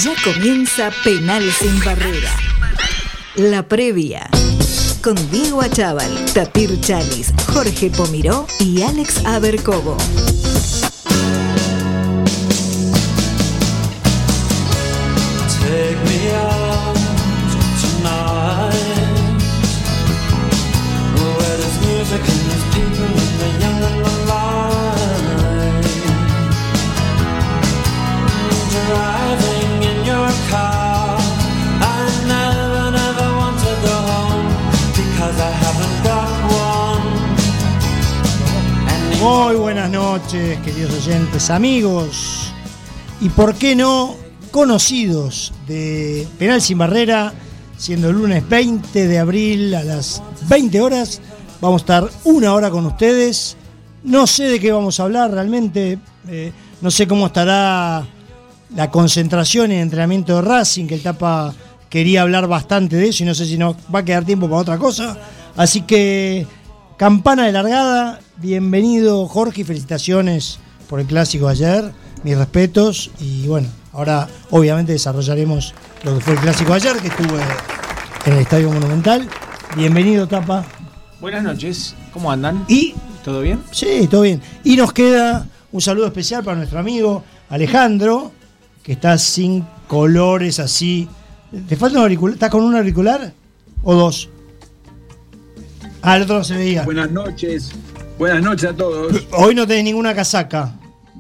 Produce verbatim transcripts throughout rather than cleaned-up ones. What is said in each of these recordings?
Ya comienza Penal Sin Barrera. La previa. Con Diego Achával, Tapir Chalis, Jorge Pomiró y Alex Abercovo. Take me out tonight, where there's music and there's people and the young and the light. Driving in your car, I never, never want to go home because I haven't got one. Muy buenas noches, queridos oyentes, amigos y por qué no conocidos de Penal Sin Barrera, siendo el lunes veinte de abril a las veinte horas. Vamos a estar una hora con ustedes. No sé de qué vamos a hablar realmente, eh, no sé cómo estará la concentración y el entrenamiento de Racing, que el Tapa quería hablar bastante de eso y no sé si nos va a quedar tiempo para otra cosa. Así que campana de largada, bienvenido Jorge y felicitaciones por el clásico de ayer, mis respetos y bueno, ahora obviamente desarrollaremos lo que fue el clásico de ayer, que estuve en el Estadio Monumental. Bienvenido, Tapa. Buenas noches, ¿cómo andan? Y ¿todo bien? Sí, todo bien. Y nos queda un saludo especial para nuestro amigo Alejandro, que está sin colores así. ¿Te falta un auricular? ¿Estás con un auricular o dos? Ah, el otro no se veía. Buenas noches, buenas noches a todos. Hoy no tenés ninguna casaca.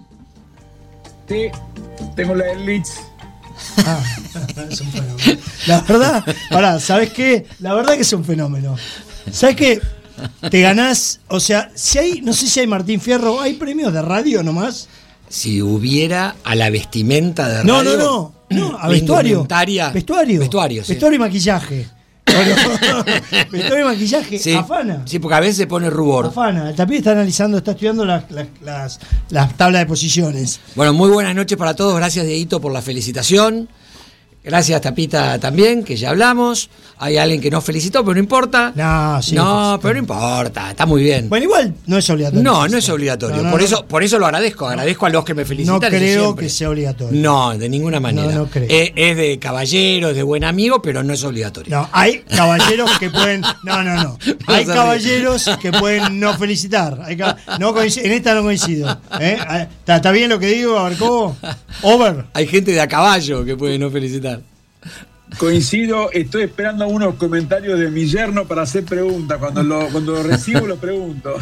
Sí, tengo la del Leeds. Ah, es un fenómeno. La verdad, pará, ¿sabes qué? La verdad que es un fenómeno. ¿Sabes qué? Te ganás, o sea, si hay, no sé si hay Martín Fierro, ¿hay premios de radio nomás? Si hubiera a la vestimenta de No, radio. no, no, no, a vestuario. Indumentaria. Vestuario. Vestuario, sí. Vestuario y maquillaje. Bueno, vestuario y maquillaje, Sí, afana. sí, porque a veces se pone rubor. Afana. El Tapir está analizando, está estudiando las, las, las, las tablas de posiciones. Bueno, muy buenas noches para todos. Gracias, Dieguito, por la felicitación. Gracias, Tapita, también, que ya hablamos. Hay alguien que nos felicitó, pero no importa. No, sí, No, sí. pero no importa. Está muy bien. Bueno, igual no es obligatorio. No, no es obligatorio. No, no, por no. eso, por eso lo agradezco. Agradezco a los que me felicitan. No eso creo siempre. que sea obligatorio. No, de ninguna manera. No, no creo. Es, es de caballero, es de buen amigo, pero no es obligatorio. No, hay caballeros que pueden. No, no, no. Hay Vas a caballeros que pueden no felicitar. Hay cab- no coincido, en esta no coincido. ¿eh? ¿Está, ¿Está bien lo que digo, Abarcó? Over. Hay gente de a caballo que puede no felicitar. Coincido, estoy esperando unos comentarios de mi yerno para hacer preguntas. Cuando lo, cuando lo recibo, lo pregunto.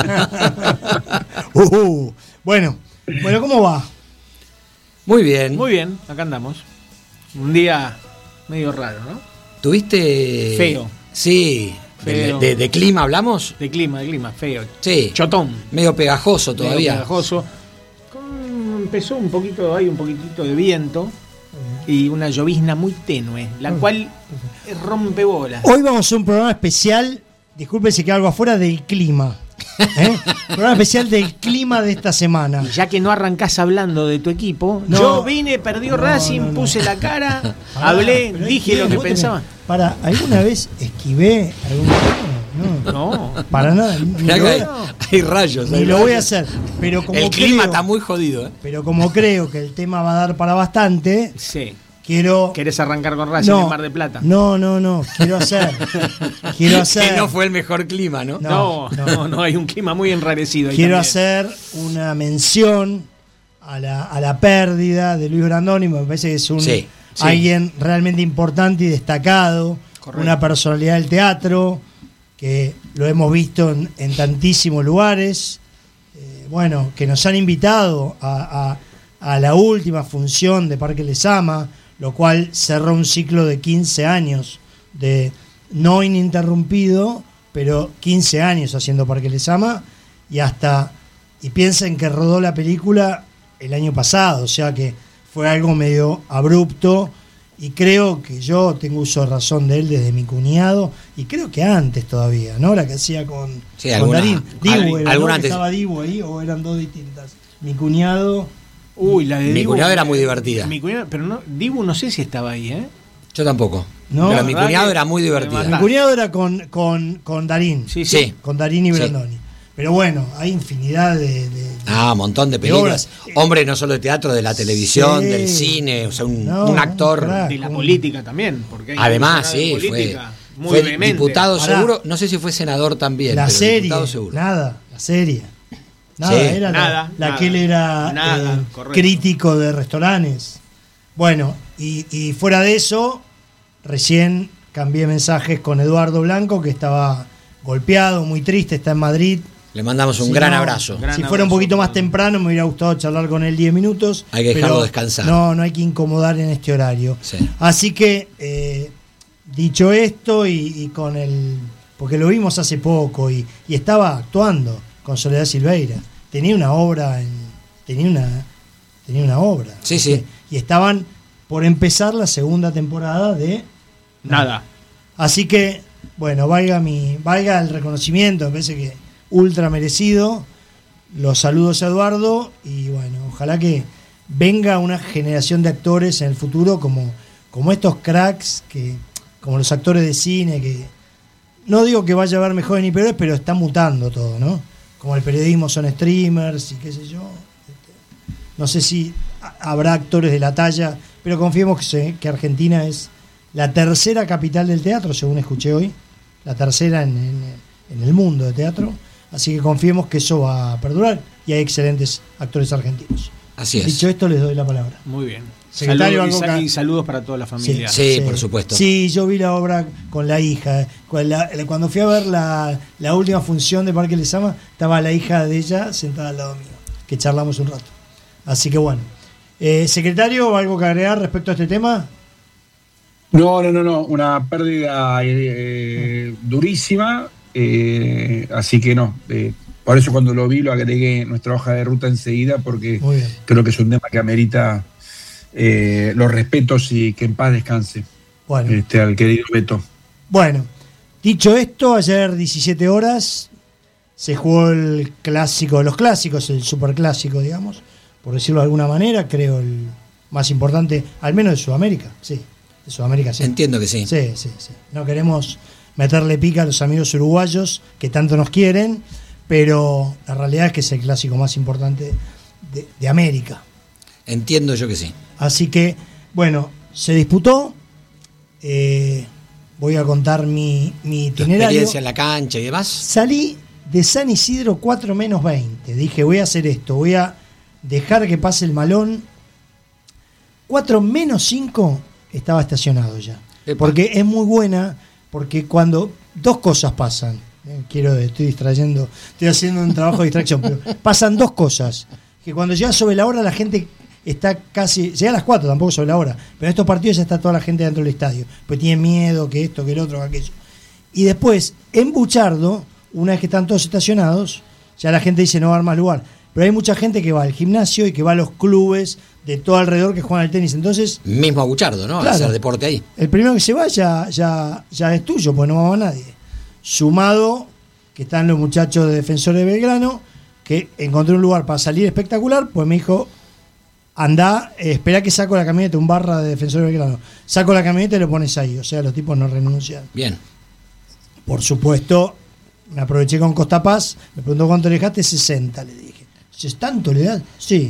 uh, bueno, bueno, ¿cómo va? Muy bien. Muy bien, acá andamos. Un día medio raro, ¿no? ¿Tuviste? Feo. Sí. Feo. De, de- de clima hablamos? De clima, de clima, feo. Sí. Chotón. Medio pegajoso todavía. Medio pegajoso. Con- empezó un poquito, hay un poquitito de viento y una llovizna muy tenue, la cual rompe bolas. Hoy vamos a hacer un programa especial. Disculpen si queda algo afuera del clima. ¿eh? Programa especial del clima de esta semana. Y ya que no arrancás hablando de tu equipo, No. yo vine, perdió No, Racing, no, no. puse la cara, Pará, hablé, pero dije es lo que vos tenés- pensaba. Para, ¿alguna vez esquivé algún no, no, No, para nada. Ni, Mirá lo, que voy, hay, hay rayos. ni hay lo voy a rayos. hacer. Pero como El clima creo- está muy jodido. ¿eh? Pero como creo que el tema va a dar para bastante, sí. quiero. ¿Querés arrancar con Racing en Mar del Plata? No, no, no. Quiero hacer. quiero hacer. Que no fue el mejor clima, ¿no? No, No, no, no, hay un clima muy enrarecido ahí Quiero también. hacer una mención a la, a la pérdida de Luis Brandoni. Me parece que es un Sí, sí. alguien realmente importante y destacado. Correcto. Una personalidad del teatro que lo hemos visto en, en tantísimos lugares. Eh, bueno, que nos han invitado a, a, a la última función de Parque Lezama, lo cual cerró un ciclo de quince años de no ininterrumpido, pero quince años haciendo Parque Lezama y hasta y piensen que rodó la película el año pasado, o sea que fue algo medio abrupto y creo que yo tengo uso de razón de él desde mi cuñado y creo que antes todavía, ¿no? La que hacía con, Sí, con alguna- Darín. Dibu al- era, alguna ¿no? antes. ¿Estaba Dibu ahí o eran dos distintas? Mi cuñado. Uy, la de Mi Dibu, cuñado era muy divertida. Mi cuñado, pero no, Dibu no sé si estaba ahí, ¿eh? Yo tampoco. No, Pero mi ¿verdad cuñado que- era muy Me divertida. Mi mataste. cuñado era con, con, con Darín. Sí, Sí. Con Darín y Sí. Brandoni. Pero bueno, hay infinidad de... de- de- Ah, un montón de de películas. obras. Hombre, no solo de teatro, de la televisión, Sí. del cine, o sea, un, No, un actor. crack. De la un- política también. Porque hay Además, funcionarios sí, de fue, política muy fue vehemente. diputado Pará. seguro, no sé si fue senador también, la pero serie, diputado seguro. nada, la serie. Nada, Sí. era la- Nada, la, nada. que él era Nada, eh, correcto. crítico de restaurantes. Bueno, y, y fuera de eso, recién cambié mensajes con Eduardo Blanco, que estaba golpeado, muy triste, está en Madrid. Le mandamos un Si gran no, abrazo. Gran si fuera un abrazo, poquito más Pablo. temprano, me hubiera gustado charlar con él diez minutos. Hay que dejarlo pero descansar. No, no hay que incomodar en este horario. Sí. Así que, eh, dicho esto, y, y con el. Porque lo vimos hace poco, y, y estaba actuando con Soledad Silveira. Tenía una obra en. Tenía una. Tenía una obra. Sí, sí. Y estaban por empezar la segunda temporada de. Nada. Así que, bueno, valga mi, valga el reconocimiento, me parece que ultra merecido. Los saludos a Eduardo y bueno, ojalá que venga una generación de actores en el futuro como, como estos cracks, que, como los actores de cine, que no digo que vaya a haber mejores ni peores, pero está mutando todo, ¿no? Como el periodismo son streamers y qué sé yo. No sé si ha- habrá actores de la talla, pero confiemos que, se- que Argentina es la tercera capital del teatro, según escuché hoy, la tercera en, en- en el mundo de teatro, así que confiemos que eso va a perdurar y hay excelentes actores argentinos. Así es. Dicho esto, les doy la palabra. Muy bien. Secretario, Saludos, algo y, sa- que- y saludos para toda la familia. Sí, por supuesto. Sí, yo vi la obra con la hija. Con la- la- cuando fui a ver la, la última función de Parque Lezama, estaba la hija de ella sentada al lado mío, que charlamos un rato. Así que bueno. Eh, secretario, ¿algo que agregar respecto a este tema? No, no, no, no, una pérdida eh, durísima, eh, así que no. eh, por eso cuando lo vi lo agregué en nuestra hoja de ruta enseguida, porque Muy bien. creo que es un tema que amerita eh, los respetos y que en paz descanse Bueno. este, al querido Beto. Bueno, dicho esto, ayer diecisiete horas se jugó el clásico de los clásicos, el superclásico, digamos, por decirlo de alguna manera, creo el más importante, al menos de Sudamérica, sí, de Sudamérica sí. Entiendo que sí. Sí, sí, sí. No queremos meterle pica a los amigos uruguayos que tanto nos quieren, pero la realidad es que es el clásico más importante de, de América. Entiendo yo que sí. Así que, bueno, se disputó. eh, voy a contar mi, mi Tu itinerario. experiencia en la cancha y demás. Salí de San Isidro cuatro menos veinte. Dije, voy a hacer esto, voy a dejar que pase el malón. cuatro menos cinco estaba estacionado ya. Epa. Porque es muy buena, porque cuando dos cosas pasan, eh, quiero, estoy distrayendo, estoy haciendo un trabajo de distracción, pero pasan dos cosas. Que cuando llega sobre la hora la gente está casi, llega a las cuatro, tampoco sobre la hora, pero en estos partidos ya está toda la gente dentro del estadio, pues tiene miedo que esto, que el otro, que aquello. Y después, en Buchardo, una vez que están todos estacionados, ya la gente dice no va a dar más lugar. Pero hay mucha gente que va al gimnasio y que va a los clubes de todo alrededor que juegan al tenis. Entonces, Mismo a Buchardo, ¿no? A Claro. hacer deporte ahí. el primero que se va ya, ya, ya es tuyo, pues no va a nadie. Sumado que están los muchachos de Defensores de Belgrano, que encontré un lugar para salir espectacular, pues me dijo, anda, eh, espera que saco la camioneta, un barra de Defensores de Belgrano. Saco la camioneta y lo pones ahí. O sea, los tipos no renuncian. Bien. Por supuesto, me aproveché con Costa Paz, me preguntó cuánto le dejaste, sesenta, le dije. ¿Es tanto le das? Sí.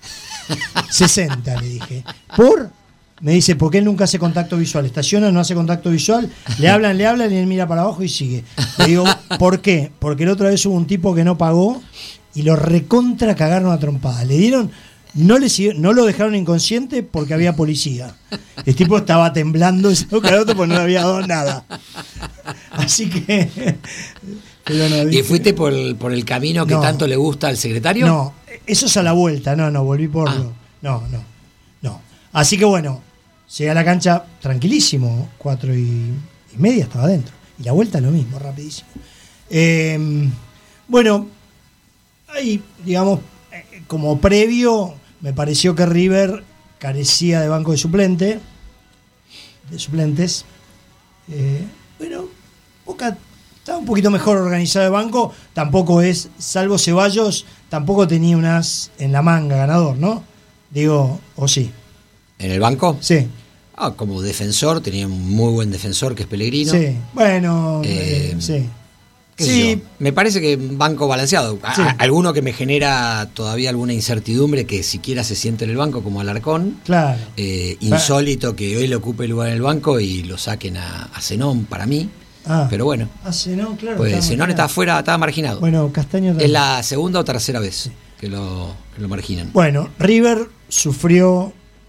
sesenta, le dije. ¿Por? Me dice, porque él nunca hace contacto visual. Estaciona, no hace contacto visual. Le hablan, le hablan y él mira para abajo y sigue. Le digo, ¿por qué? Porque la otra vez hubo un tipo que no pagó y lo recontra cagaron a trompada. Le dieron, no, le siguió- no lo dejaron inconsciente porque había policía. El tipo estaba temblando y se lo cagó porque no le había dado nada. Así que... pero no, ¿Y dije- fuiste por el, por el camino que No. tanto le gusta al secretario? No, eso es a la vuelta, no, no, volví por... Ah. No, no, no. Así que bueno, llegué a la cancha tranquilísimo, cuatro y, y media estaba adentro. Y la vuelta lo mismo, rapidísimo. Eh, bueno, ahí, digamos, eh, como previo, me pareció que River carecía de banco de suplente, de suplentes. Eh, bueno, Boca estaba un poquito mejor organizado de banco, tampoco es, salvo Ceballos, tampoco tenía un as en la manga ganador, ¿no? Digo, o sí. ¿En el banco? Sí, Ah, como defensor, tenía un muy buen defensor que es Pellegrino. sí. Bueno, eh, Eh, sí. qué sé Sí. yo. Me parece que banco balanceado. A- Sí. a- alguno que me genera todavía alguna incertidumbre que siquiera se siente en el banco, como Alarcón. Claro. Eh, insólito que hoy le ocupe el lugar en el banco y lo saquen a, a Zenón para mí. Ah. Pero bueno, Ah, Zenón, claro. pues estaba Zenón está marginado. afuera, estaba marginado. Bueno, Castaño también. Es la segunda o tercera vez que lo, que lo marginan. Bueno, River sufrió.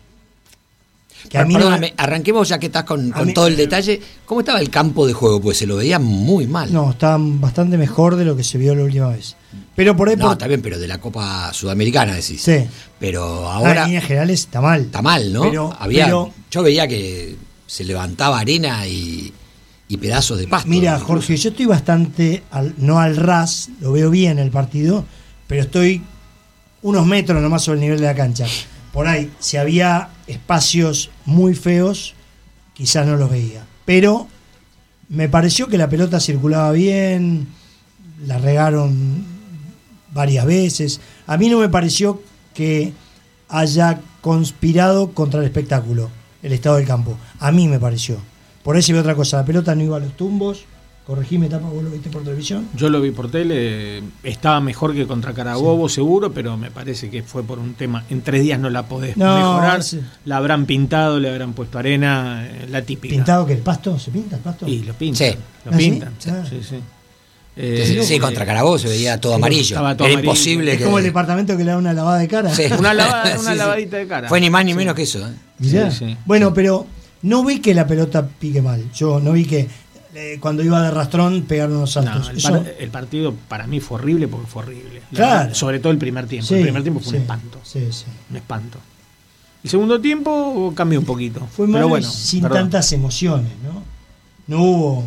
Que a mí no Perdóname, me- arranquemos ya que estás con, A con mí- todo el detalle. ¿Cómo estaba el campo de juego? Pues se lo veía muy mal. No, estaban bastante mejor de lo que se vio la última vez. Pero por ahí. No, por- está bien, pero de la Copa Sudamericana decís. Sí. Pero Ah, ahora en líneas generales está mal. está mal, ¿no? Pero- Había, pero- yo veía que se levantaba arena y, y pedazos de pasto. Mira, incluso. Jorge, yo estoy bastante, al- no al ras, lo veo bien el partido, pero estoy unos metros nomás sobre el nivel de la cancha. Por ahí, si había espacios muy feos, quizás no los veía. Pero me pareció que la pelota circulaba bien, la regaron varias veces. A mí no me pareció que haya conspirado contra el espectáculo, el estado del campo. A mí me pareció. Por ahí se ve otra cosa, la pelota no iba a los tumbos. Corregime, Tapa, vos lo viste por televisión. Yo lo vi por tele, estaba mejor que contra Carabobo, seguro, pero me parece que fue por un tema. En tres días no la podés No, mejorar. sí. La habrán pintado, le habrán puesto arena, eh, la típica. ¿Pintado que el pasto? ¿Se pinta el pasto? Y lo pintan. Sí. Lo ¿Ah, sí? pintan. Sí, Ah. sí. sí. Entonces, Eh, sí, contra Carabobo se veía todo Sí, amarillo. estaba todo Era amarillo. imposible Es que. como el departamento que le da una lavada de cara. Sí. Una, lavada, Sí, una sí. lavadita de cara. Fue ni más ni Sí. menos que eso. ¿eh? Mirá. Sí, sí. Bueno, pero no vi que la pelota pique mal. Yo no vi que eh, cuando iba de rastrón pegaron unos saltos. No, el, Eso- par- el partido para mí fue horrible porque fue horrible. La Claro. verdad, sobre todo el primer tiempo. Sí, el primer tiempo fue sí, un espanto. Sí, sí. Un espanto. El segundo tiempo cambió un poquito. Fue malo pero y bueno, sin perdón. tantas emociones, ¿no? No hubo.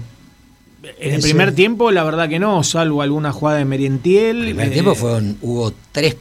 En el ese- primer tiempo, la verdad que no, salvo alguna jugada de Merentiel. El primer eh, tiempo fueron, hubo tres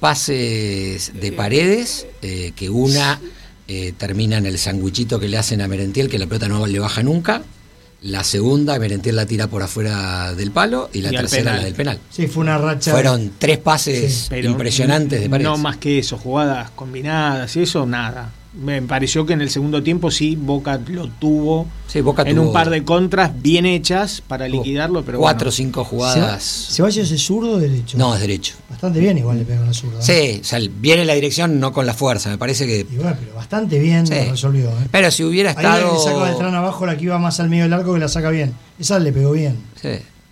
pases de Paredes, eh, que una eh, termina en el sanguichito que le hacen a Merentiel, que la pelota no le baja nunca. La segunda, Merentiel la tira por afuera del palo. Y la Y al tercera, penal. la del penal. Sí, fue una racha. Fueron tres pases Sí, pero impresionantes de Paredes. No más que eso, jugadas combinadas y eso, nada. Me pareció que en el segundo tiempo sí, Boca lo tuvo Sí, Boca en tuvo un par de contras bien hechas para tuvo liquidarlo, pero cuatro o bueno. cinco Ceba- jugadas. ¿Ceballos es zurdo o derecho? No, es derecho. Bastante bien, igual le pegó la zurda. ¿no? Sí, o sea, viene la dirección, no con la fuerza. Me parece que. Y bueno, pero bastante bien Sí. lo resolvió. ¿eh? Pero si hubiera Ahí la que estado. le saca Beltrán abajo, la que iba más al medio del arco, que la saca bien. Esa le pegó bien. Sí,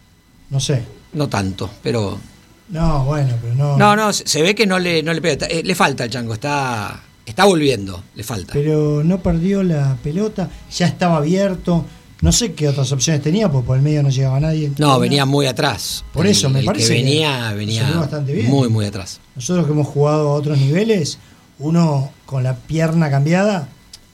No sé. no tanto, pero. No, bueno, pero no. No, no, se se ve que no le, no le pega. Está- eh, le falta el chango, está, está volviendo, le falta. Pero no perdió la pelota, ya estaba abierto. No sé qué otras opciones tenía, porque por el medio no llegaba nadie. No, venía muy atrás. Por El- eso, me el parece que que venía, venía salió bastante bien. muy, muy atrás. Nosotros que hemos jugado a otros niveles, uno con la pierna cambiada,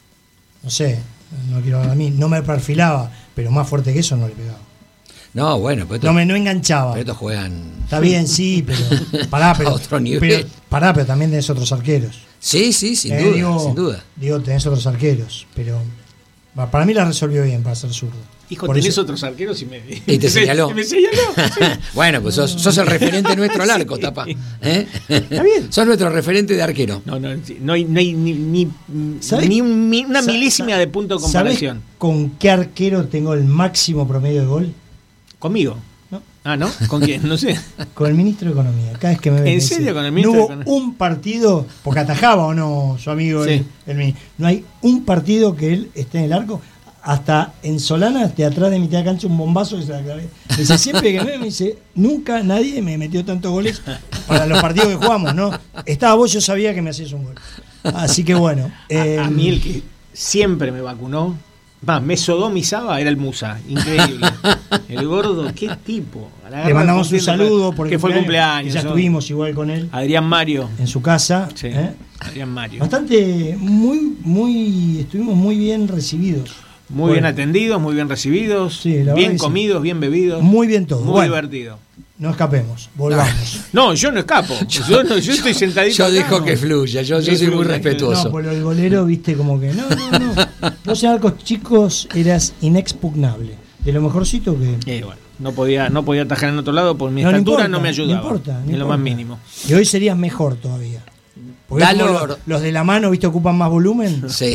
no sé, no quiero hablar a mí, no me perfilaba, pero más fuerte que eso no le pegaba. No, bueno, pero estos, No me no enganchaba. pero estos juegan. Está bien, sí, pero pará, pero, A otro nivel. pero pará, pero también tenés otros arqueros. Sí, sí, sin Eh, duda, digo, sin duda. Digo, tenés otros arqueros, pero va, para mí la resolvió bien para ser zurdo. Hijo, Por tenés eso- otros arqueros y me, Y te señaló. me señaló. sí. Bueno, pues sos, sos el referente nuestro al arco, Tapa. ¿Eh? Está bien. Sos nuestro referente de arquero. No, no, sí, no hay, no hay ni, ni, ¿Sabés? ni un mi- una Sa- milésima sa- de punto de ¿Sabés comparación. con qué arquero tengo el máximo promedio de gol? ¿Conmigo? ¿No? Ah, ¿no? ¿Con quién? No sé. Con el ministro de Economía. Cada vez que me ve, ¿En me dice, serio con el ministro No de hubo Economía? un partido, porque atajaba o no su amigo Sí. el, el mini- No hay un partido que él esté en el arco. Hasta en Solana, de atrás de mitad de cancha, un bombazo que se la clavé. Me dice, siempre que me ve, me dice, nunca nadie me metió tantos goles para los partidos que jugamos, ¿no? Estaba vos, yo sabía que me hacías un gol. Así que bueno. eh, A, a mí el que siempre me vacunó, más, me sodomizaba, era el Musa. Increíble. El gordo, qué tipo. A la le garra mandamos un cumpliendo- saludo porque que fue el cumpleaños. Ya ¿no? estuvimos igual con él Adrián Mario. en su casa. Sí, ¿eh? Adrián Mario. Bastante, muy, muy, estuvimos muy bien recibidos. Muy Bueno, bien atendidos, muy bien recibidos, Sí, la verdad bien que sí. comidos, bien bebidos. Muy bien todo. Muy Bueno, divertido. no escapemos, volvamos. No, yo no escapo. Yo, no- yo estoy sentadito. Yo acá, dejo no. que fluya, yo, yo Que soy muy fluya, respetuoso. No, por el golero, viste, como que no, no, no. Vos en arcos chicos eras inexpugnable. De lo mejorcito que. Eh, bueno, no podía, no podía atajar en otro lado por mi No, no estatura, importa, no me ayudaba. No importa, no en lo más importa. mínimo. Y hoy serías mejor todavía. Porque Dalo- como los, los de la mano, viste, ocupan más volumen. Sí.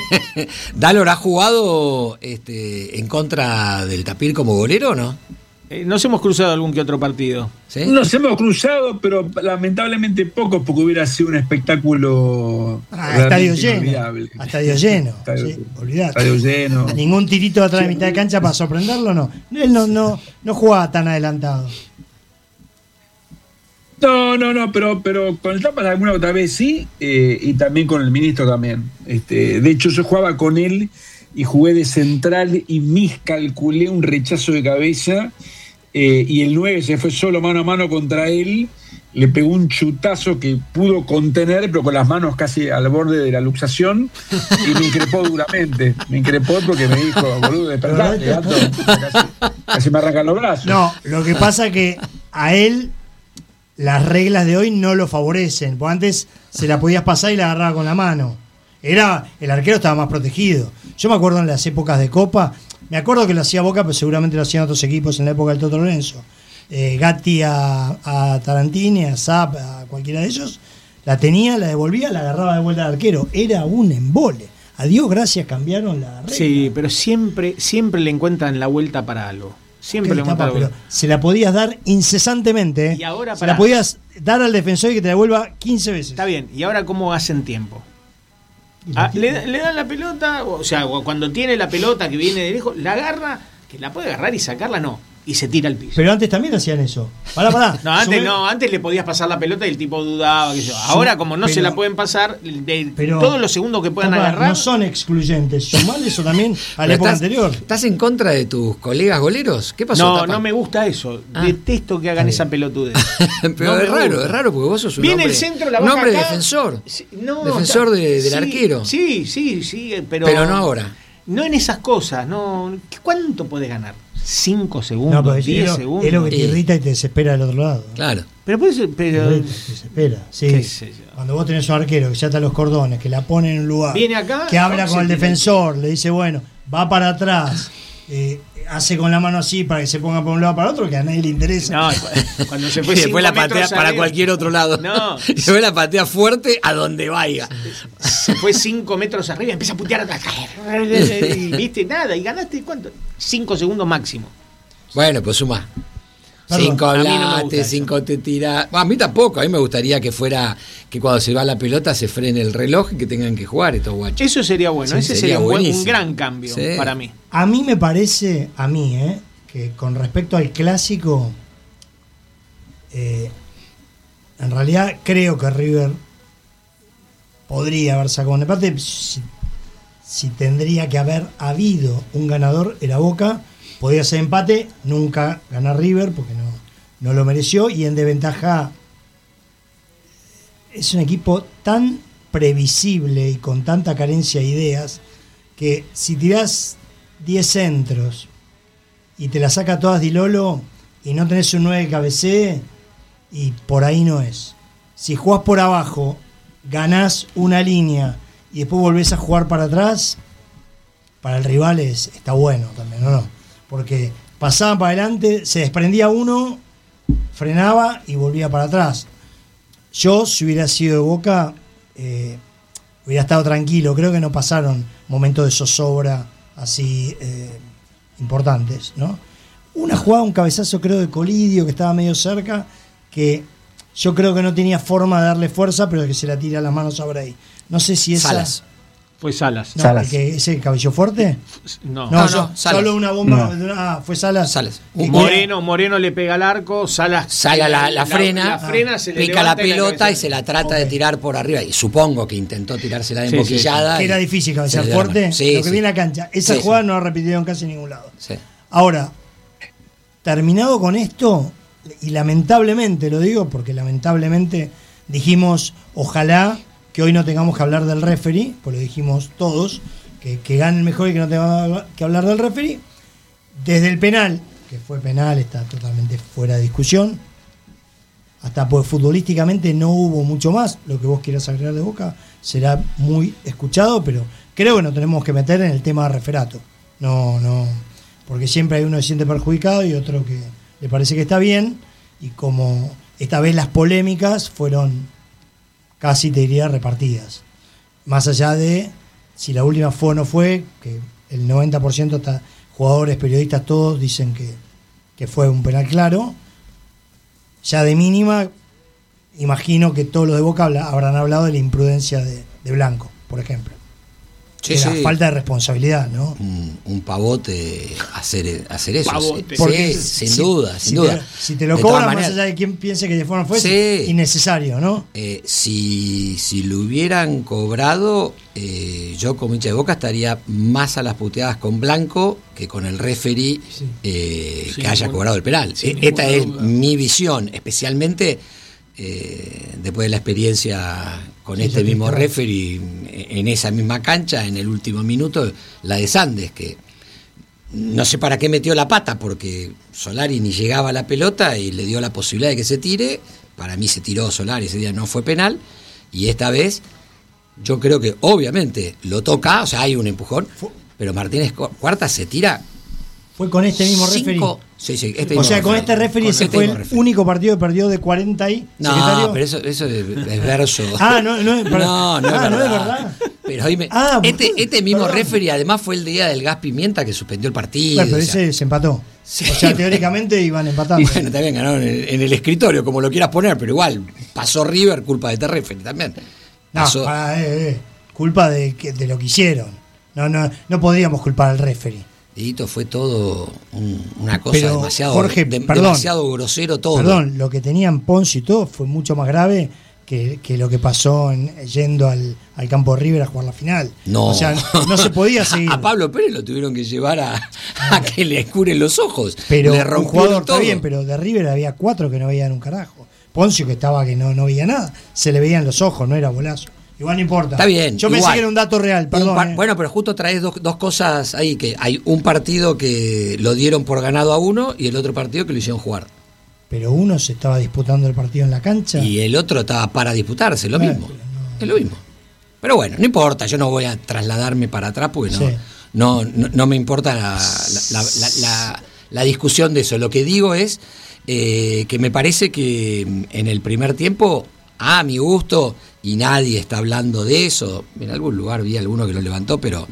Bueno, ¿Dalor ha jugado este, en contra del Tapir como golero o no? Eh, nos hemos cruzado algún que otro partido. ¿Sí? Nos hemos cruzado, pero lamentablemente pocos, porque hubiera sido un espectáculo Ah, estadio realmente lleno. inolvidable. A estadio lleno. Estadio- Sí, olvidate. estadio lleno. Ningún tirito de atrás de mitad de cancha para sorprenderlo, no. Él no, no, no jugaba tan adelantado. No, no, no, pero, pero con el Tapas alguna otra vez sí, eh, y también con el ministro también. Este, de hecho, yo jugaba con él y jugué de central y miscalculé un rechazo de cabeza, eh, y el nueve se fue solo mano a mano contra él, le pegó un chutazo que pudo contener, pero con las manos casi al borde de la luxación, y me increpó duramente. Me increpó porque me dijo, boludo, despertate, gato. Casi, casi me arrancan los brazos. No, lo que pasa que a él las reglas de hoy no lo favorecen. Porque antes se la podías pasar y la agarraba con la mano. Era, el arquero estaba más protegido. Yo me acuerdo en las épocas de Copa, me acuerdo que lo hacía Boca, pero seguramente lo hacían otros equipos en la época del Toto Lorenzo. Eh, Gatti a, a Tarantini, a Zap, a cualquiera de ellos, la tenía, la devolvía, la agarraba de vuelta al arquero. Era un embole. A Dios gracias cambiaron la regla. Sí, pero siempre, siempre le encuentran la vuelta para algo. Siempre Ok, le encuentran tapa, la pero vuelta. se la podías dar incesantemente. ¿eh? Y ahora, se pará. la podías dar al defensor y que te la devuelva quince veces. Está bien, ¿y ahora cómo hacen tiempo? Y la Ah, tiene. le, le dan la pelota, o sea, cuando tiene la pelota que viene de lejos, la agarra, que la puede agarrar y sacarla, no. Y se tira al piso. Pero antes también hacían eso. Pará, pará. No, antes Sumé- no, antes le podías pasar la pelota y el tipo dudaba. Que yo. Ahora, como no pero- se la pueden pasar, de pero- todos los segundos que puedan Tapa, agarrar. No son excluyentes. Sumar eso también a la Pero época estás, anterior. ¿Estás en contra de tus colegas goleros? ¿Qué pasó, No, Tapa? no me gusta eso. Ah. Detesto que hagan Está esa pelotudez. Pero No es me raro, gusta. es raro porque vos sos un Viene hombre, el centro, la un baja hombre acá. defensor. Sí, no, defensor está- de- del sí, arquero. Sí, sí, sí, pero. Pero no ahora. No en esas cosas, no. ¿Cuánto podés ganar? ¿Cinco segundos? No, pero es, ¿Diez lo, segundos? es lo que te Y- irrita y te desespera del otro lado. Claro. Pero puede ser, Te pero. irrita, te desespera. Sí. Qué sé yo. Cuando vos tenés un arquero que ya está los cordones, que la pone en un lugar, Viene acá, que habla se con el tira. defensor, le dice, bueno, va para atrás, eh, hace con la mano así para que se ponga por un lado para otro, que a nadie le interesa. No, cuando se fue Y después cinco la patea metros para arriba- cualquier otro lado. No. Y después la patea fuerte a donde vaya. Se fue cinco metros arriba y empieza a putear atrás. Y viste nada, y ganaste ¿cuánto? Cinco segundos máximo. Bueno, pues suma. Perdón, Cinco a mí no me hablaste, gusta eso. cinco te tirás. Bueno, a mí tampoco, a mí me gustaría que fuera, que cuando se va la pelota se frene el reloj y que tengan que jugar estos guachos. Eso sería bueno, Sí, ese sería sería un, buen- un buenísimo. gran cambio Sí. para mí. A mí me parece, a mí, eh, que con respecto al clásico, eh, en realidad creo que River podría haber sacado un empate. Si, si tendría que haber habido un ganador, era Boca. Podría ser empate, nunca ganar River porque no, no lo mereció. Y en desventaja, es un equipo tan previsible y con tanta carencia de ideas que si tirás diez centros y te la saca todas Di Lolo y no tenés un nueve que cabecee, y por ahí no es. Si jugás por abajo, ganás una línea y después volvés a jugar para atrás, para el rival es, está bueno también, ¿no? no Porque pasaban para adelante, se desprendía uno, frenaba y volvía para atrás. Yo, si hubiera sido de Boca, eh, hubiera estado tranquilo. Creo que no pasaron momentos de zozobra así eh, importantes, ¿no? Una jugada, un cabezazo creo de Colidio que estaba medio cerca, que yo creo que no tenía forma de darle fuerza, pero que se la tira a las manos a Bray. No sé si esa... Salas. Fue Salas. No, Salas. el que, ¿ese cabello fuerte? No. No, No, yo- no, Salas. solo una bomba. No. Ah, fue Salas. Salas. Que- Moreno, Moreno le pega al arco, Salas. Sala la, la frena, la frena, se le pica la levanta y pelota y cabeza. se la trata de Ok. tirar por arriba. Y supongo que intentó tirársela de Sí, emboquillada. Que y era difícil cabecear se le dio la fuerte. mano. Sí, lo que sí. viene a cancha. Esa Sí, jugada sí. no la repitieron en casi ningún lado. Sí. Ahora, terminado con esto, y lamentablemente lo digo, porque lamentablemente dijimos, ojalá que hoy no tengamos que hablar del referee, pues lo dijimos todos, que, que gane el mejor y que no tengamos que hablar del referee. Desde el penal, que fue penal, está totalmente fuera de discusión, hasta pues futbolísticamente no hubo mucho más. Lo que vos quieras agregar de Boca será muy escuchado, pero creo que nos tenemos que meter en el tema de referato. No, no, porque siempre hay uno que se siente perjudicado y otro que le parece que está bien, y como esta vez las polémicas fueron casi, te diría, repartidas. Más allá de si la última fue o no fue, que el noventa por ciento está, jugadores, periodistas, todos dicen que, que fue un penal claro, ya de mínima, imagino que todos los de Boca habla, habrán hablado de la imprudencia de, de Blanco, por ejemplo. Sí, de la sí. falta de responsabilidad, ¿no? Un, un pavote hacer, hacer eso. Pavote. Sí, Porque sin si- duda, si sin te- duda. si te lo De cobran, todas más maneras, allá de quien piense que de forma fue, Sí. es innecesario, ¿no? Eh, si, si lo hubieran cobrado, eh, yo como hincha de Boca estaría más a las puteadas con Blanco que con el referee Sí. eh, Sin que haya ningún- cobrado el penal. sin Eh, Esta ninguna es duda. mi visión, especialmente eh, después de la experiencia con Sí, este ya mismo te- referee en esa misma cancha, en el último minuto, la de Sandes, que no sé para qué metió la pata, porque Solari ni llegaba a la pelota y le dio la posibilidad de que se tire. Para mí se tiró Solari, ese día no fue penal. Y esta vez, yo creo que obviamente lo toca, o sea, hay un empujón, pero Martínez Cu- Cuarta se tira. Fue con este mismo cinco- referee. Sí, sí, este O mismo sea, con referee. este referee Con ese este fue mismo el referee. único partido que perdió de cuarenta y No, secretario. pero eso, eso es, es verso. Ah, no, no es- no, no, ah, es no es verdad. verdad. Pero oíme, Ah, este, este mismo perdón. referee además fue el día del gas pimienta que suspendió el partido. Bueno, pero o sea, ese se empató. Sí. O sea, teóricamente iban empatando. y bueno, también ganaron en el, en el escritorio, como lo quieras poner, pero igual, pasó River culpa de este referee también. No, Pasó- pará, eh, eh, culpa de, que- de lo que hicieron. No, no, no podríamos culpar al referee. Dieguito, fue todo un- una cosa Pero, demasiado, Jorge, de- perdón. demasiado grosero todo. Perdón, lo que tenían Ponce y todo fue mucho más grave que, que lo que pasó en, yendo al, al campo de River a jugar la final. No. O sea, no se podía seguir. A Pablo Pérez lo tuvieron que llevar a, a que le escuren los ojos. Pero le un rompieron jugador está todo. bien, pero de River había cuatro que no veían un carajo. Poncio que estaba que no, no veía nada. Se le veían los ojos, no era bolazo. Igual no importa. Está bien. Yo pensé igual. que era un dato real, Un perdón. par- eh. Bueno, pero justo traes dos, dos cosas ahí, que hay un partido que lo dieron por ganado a uno y el otro partido que lo hicieron jugar. Pero uno se estaba disputando el partido en la cancha. Y el otro estaba para disputarse, lo Bueno, mismo. pero no- Es lo mismo. Pero bueno, no importa, yo no voy a trasladarme para atrás porque no, Sí. no, no, no me importa la, la, la- la- la- la discusión de eso. Lo que digo es eh, que me parece que en el primer tiempo, a mi gusto, y nadie está hablando de eso, en algún lugar vi alguno que lo levantó, pero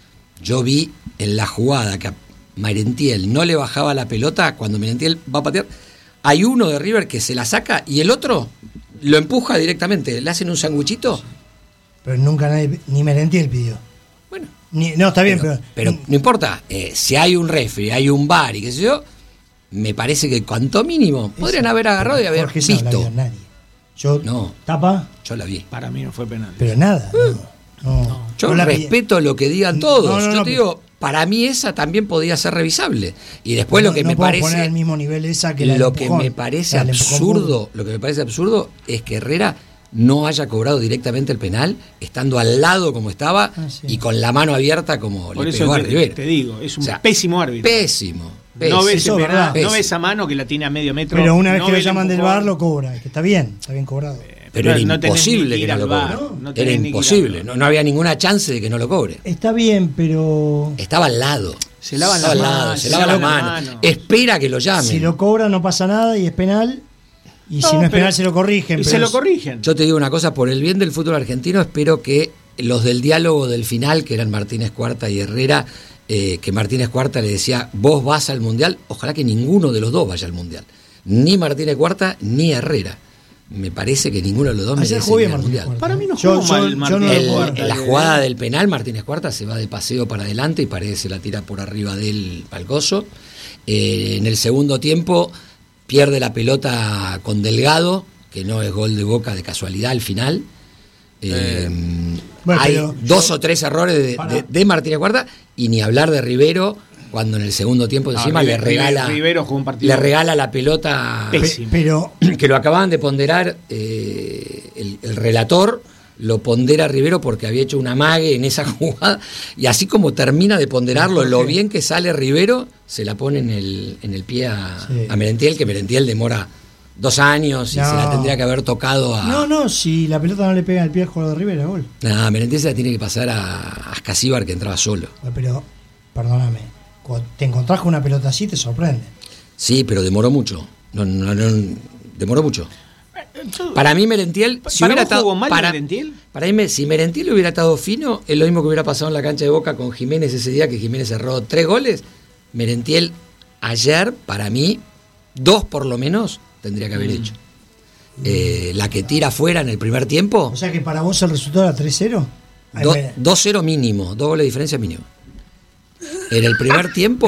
yo vi en la jugada que a Merentiel no le bajaba la pelota, cuando Merentiel va a patear, hay uno de River que se la saca y el otro lo empuja directamente, le hacen un sanguchito. Pero nunca nadie, ni Merentiel pidió. Bueno, Ni- no, está bien, pero, pero. pero no importa, eh, si hay un referee, hay un bar y qué sé yo, me parece que cuanto mínimo podrían haber agarrado y haber Jorge, esa no la visto. vio nadie. Yo, No. tapa, Yo la vi. Para mí no fue penal. pero nada. No, no. Yo No la vi- respeto lo que digan todos. No, no, yo no, te pero- digo, para mí esa también podía ser revisable. Y después no- lo que no me podemos poner parece al mismo nivel esa que la del lo que empujón. me parece La del empujón absurdo, lo que me parece absurdo es que Herrera no haya cobrado directamente el penal, estando al lado como estaba Ah, sí. y con la mano abierta como Por le eso pegó a te, Rivera. te digo, es un O sea, pésimo árbitro. Pésimo. No pésimo. ves, Eso ese es penal, verdad. no ves esa mano que la tiene a medio metro. Pero una vez no que lo ve el llaman del empujón. bar, lo cobra. Que está bien, está bien cobrado. Pero era no tenés imposible ni que ir no lo al bar, cobre. no Era tenés ni que ir al imposible. bar. No, no había ninguna chance de que no lo cobre. Está bien, pero. Estaba al lado. Se lavan Estaba las al lado, manos, se lava la mano. Espera que lo llamen. Si lo cobra, no pasa nada y es penal. Y No, si no es pero- penal, se lo corrigen. Y pero se lo es- corrigen. Yo te digo una cosa, por el bien del fútbol argentino, espero que los del diálogo del final, que eran Martínez Cuarta y Herrera, eh, que Martínez Cuarta le decía, vos vas al Mundial, ojalá que ninguno de los dos vaya al Mundial. Ni Martínez Cuarta ni Herrera. Me parece que ninguno de los dos Ayer merece jugó ir bien al Martínez Mundial. Cuarta. Para mí no Yo- jugó yo- mal yo no Martínez lo El- puedo- Cuarta, en la que- jugada del penal, Martínez Cuarta se va de paseo para adelante y parece se la tira por arriba del palcoso. Eh, en el segundo tiempo pierde la pelota con Delgado, que no es gol de Boca de casualidad al final. Eh, Bueno, hay pero dos yo- o tres errores de, Para. de- de Martínez Cuarta y ni hablar de Rivero cuando en el segundo tiempo No, encima Rive- le regala Rive- Rivero jugó un partido le regala la pelota pésimo. Pero. que lo acababan de ponderar eh, el, el relator lo pondera a Rivero porque había hecho una amague en esa jugada y así como termina de ponderarlo, lo bien que sale Rivero, se la pone en el, en el pie a, Sí. a Merentiel, que Merentiel demora dos años y No. se la tendría que haber tocado a... No, no, si la pelota no le pega al pie al jugador de Rivera, gol. Nah, Merentiel se la tiene que pasar a Ascasíbar, que entraba solo. Pero, perdóname, cuando te encontrás con una pelota así, te sorprende. Sí, pero demoró mucho. No, no, no, demoró mucho. Para mí Merentiel, si ¿Para hubiera vos estado jugó mal para, Merentiel? para mí, si Merentiel hubiera estado fino, es lo mismo que hubiera pasado en la cancha de Boca con Jiménez ese día, que Jiménez cerró tres goles. Merentiel ayer, para mí, dos por lo menos tendría que haber hecho. Eh, la que tira afuera en el primer tiempo. O sea que para vos el resultado era tres cero. Do, dos cero mínimo, dos goles de diferencia mínimo. En el primer tiempo,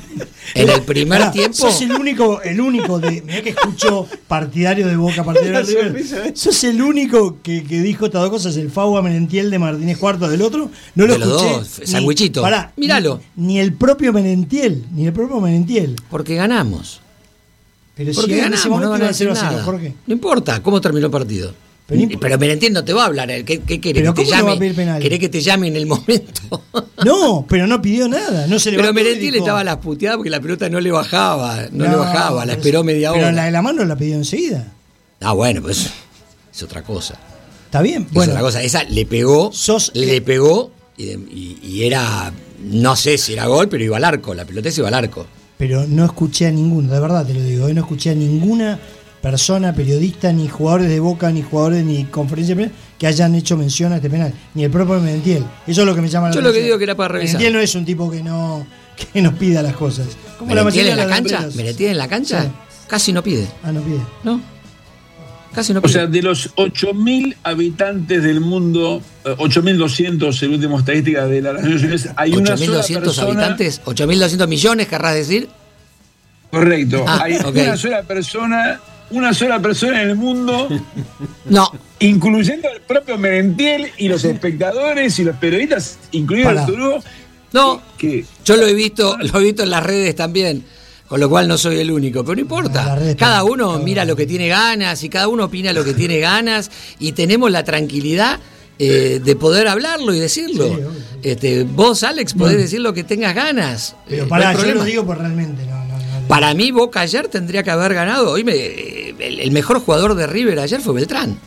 en el primer Pará, tiempo. Sos el único, el único de. Mirá que escucho partidario de Boca, partidario de River. Sos el único que, que dijo estas dos cosas, el Fau a Merentiel de Martínez Cuarto del otro. No lo de los escuché. dos, sandwichito. Pará, míralo. Ni, ni el propio Merentiel, ni el propio Merentiel. Porque ganamos. Pero Porque si en ganamos, ese momento no van a iba decir cero a cero, nada. ¿por qué? No importa cómo terminó el partido. Pero, Pero, pero Merentiel no te va a hablar. ¿Qué, qué querés? ¿Pero que te cómo no va a llame? pedir penal? ¿Querés que te llame en el momento? No, pero no pidió nada. No se Pero levantó y Merentiel dijo, estaba a las puteadas porque la pelota no le bajaba. No, le bajaba, la pero esperó sí, media hora. Pero la de la mano la pidió enseguida. Ah, bueno, pues es otra cosa. Está bien. Es Bueno, otra cosa. Esa le pegó, Sos- le pegó y, y- y era, no sé si era gol, pero iba al arco. La pelota se iba al arco. pero no escuché a ninguno, de verdad te lo digo, ¿eh? No escuché a ninguna persona, periodista, ni jugadores de Boca, ni jugadores ni conferencia de prensa que hayan hecho mención a este penal, ni el propio Merentiel. Eso es lo que me llama la Yo atención. lo que digo que era para revisar. Merentiel no es un tipo que no que nos pida las cosas. Como la ¿Merentiel mayoría en de la las cancha? empresas. ¿Merentiel en la cancha? Sí. Casi no pide. Ah, no pide. No. Casi no O pide. sea, de los ocho mil habitantes del mundo, eh, ocho mil doscientos, el último estadística de las Naciones Unidas, hay una ocho mil sola doscientos persona. habitantes, ocho mil doscientos millones, querrás decir. Correcto. Ah, hay ok. una sola persona, una sola persona en el mundo, No. incluyendo al propio Merentiel y los espectadores y los periodistas, incluido Pará. el Turó, No. que Yo lo he visto, lo he visto en las redes también, con lo cual no soy el único, pero no En las importa. redes Cada también. uno mira lo que tiene ganas y cada uno opina lo que tiene ganas y tenemos la tranquilidad eh, de poder hablarlo y decirlo. Sí, obvio. Este, vos, Alex, podés decir lo que tengas ganas. Pero Eh, no pará, hay yo problema. lo digo pues realmente no, no, no. Para mí, Boca ayer tendría que haber ganado. Hoy me- el, el mejor jugador de River ayer fue Beltrán.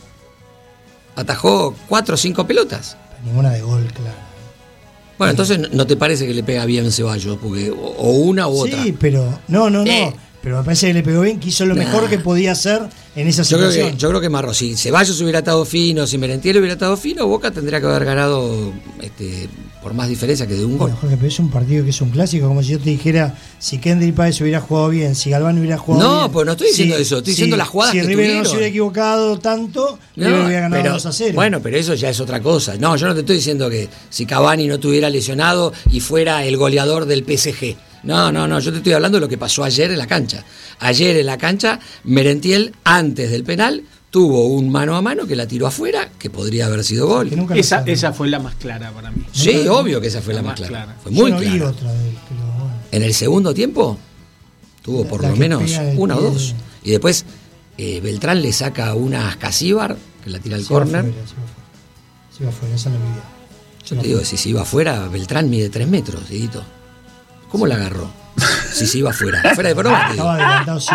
Atajó cuatro o cinco pelotas. Ninguna de gol, claro. Bueno, entonces no- no te parece que le pega bien Ceballos, porque o, o una u otra. Sí, pero no, no, no. Eh. Pero me parece que le pegó bien, que hizo lo Nah. mejor que podía hacer en esa Yo creo situación. que, yo creo que Marro, si Ceballos hubiera estado fino, si Merentiel hubiera estado fino, Boca tendría que haber ganado este, por más diferencia que de un gol. Bueno, Jorge, pero es un partido que es un clásico, como si yo te dijera, si Kendrick Páez hubiera jugado bien, si Galván hubiera jugado No, bien. pues no estoy diciendo si- eso, estoy si- diciendo las jugadas si que River no tuvieron. se hubiera equivocado tanto, No, River hubiera ganado pero- dos a cero. Bueno, pero eso ya es otra cosa. No, yo no te estoy diciendo que si Cavani no estuviera lesionado y fuera el goleador del P S G. No, no, no, yo te estoy hablando de lo que pasó ayer en la cancha. Ayer en la cancha, Merentiel, antes del penal, tuvo un mano a mano que la tiró afuera, que podría haber sido gol. Que nunca lo Esa, sabe. esa fue la más clara para mí. Sí, nunca- obvio que esa fue la, la más más clara. clara. Fue muy yo no vi clara. otra de él, pero bueno. En el segundo tiempo tuvo por La lo que menos pega del una o pie. dos. Y después eh, Beltrán le saca una a Casíbar, que la tira al Se va córner. afuera, se va afuera. Se va afuera, esa no vi bien. Yo te digo, si se iba afuera, Beltrán mide tres metros, Dieguito. ¿Cómo la agarró? Si se iba afuera. Fuera de broma, te digo. Estaba adelantado, sí.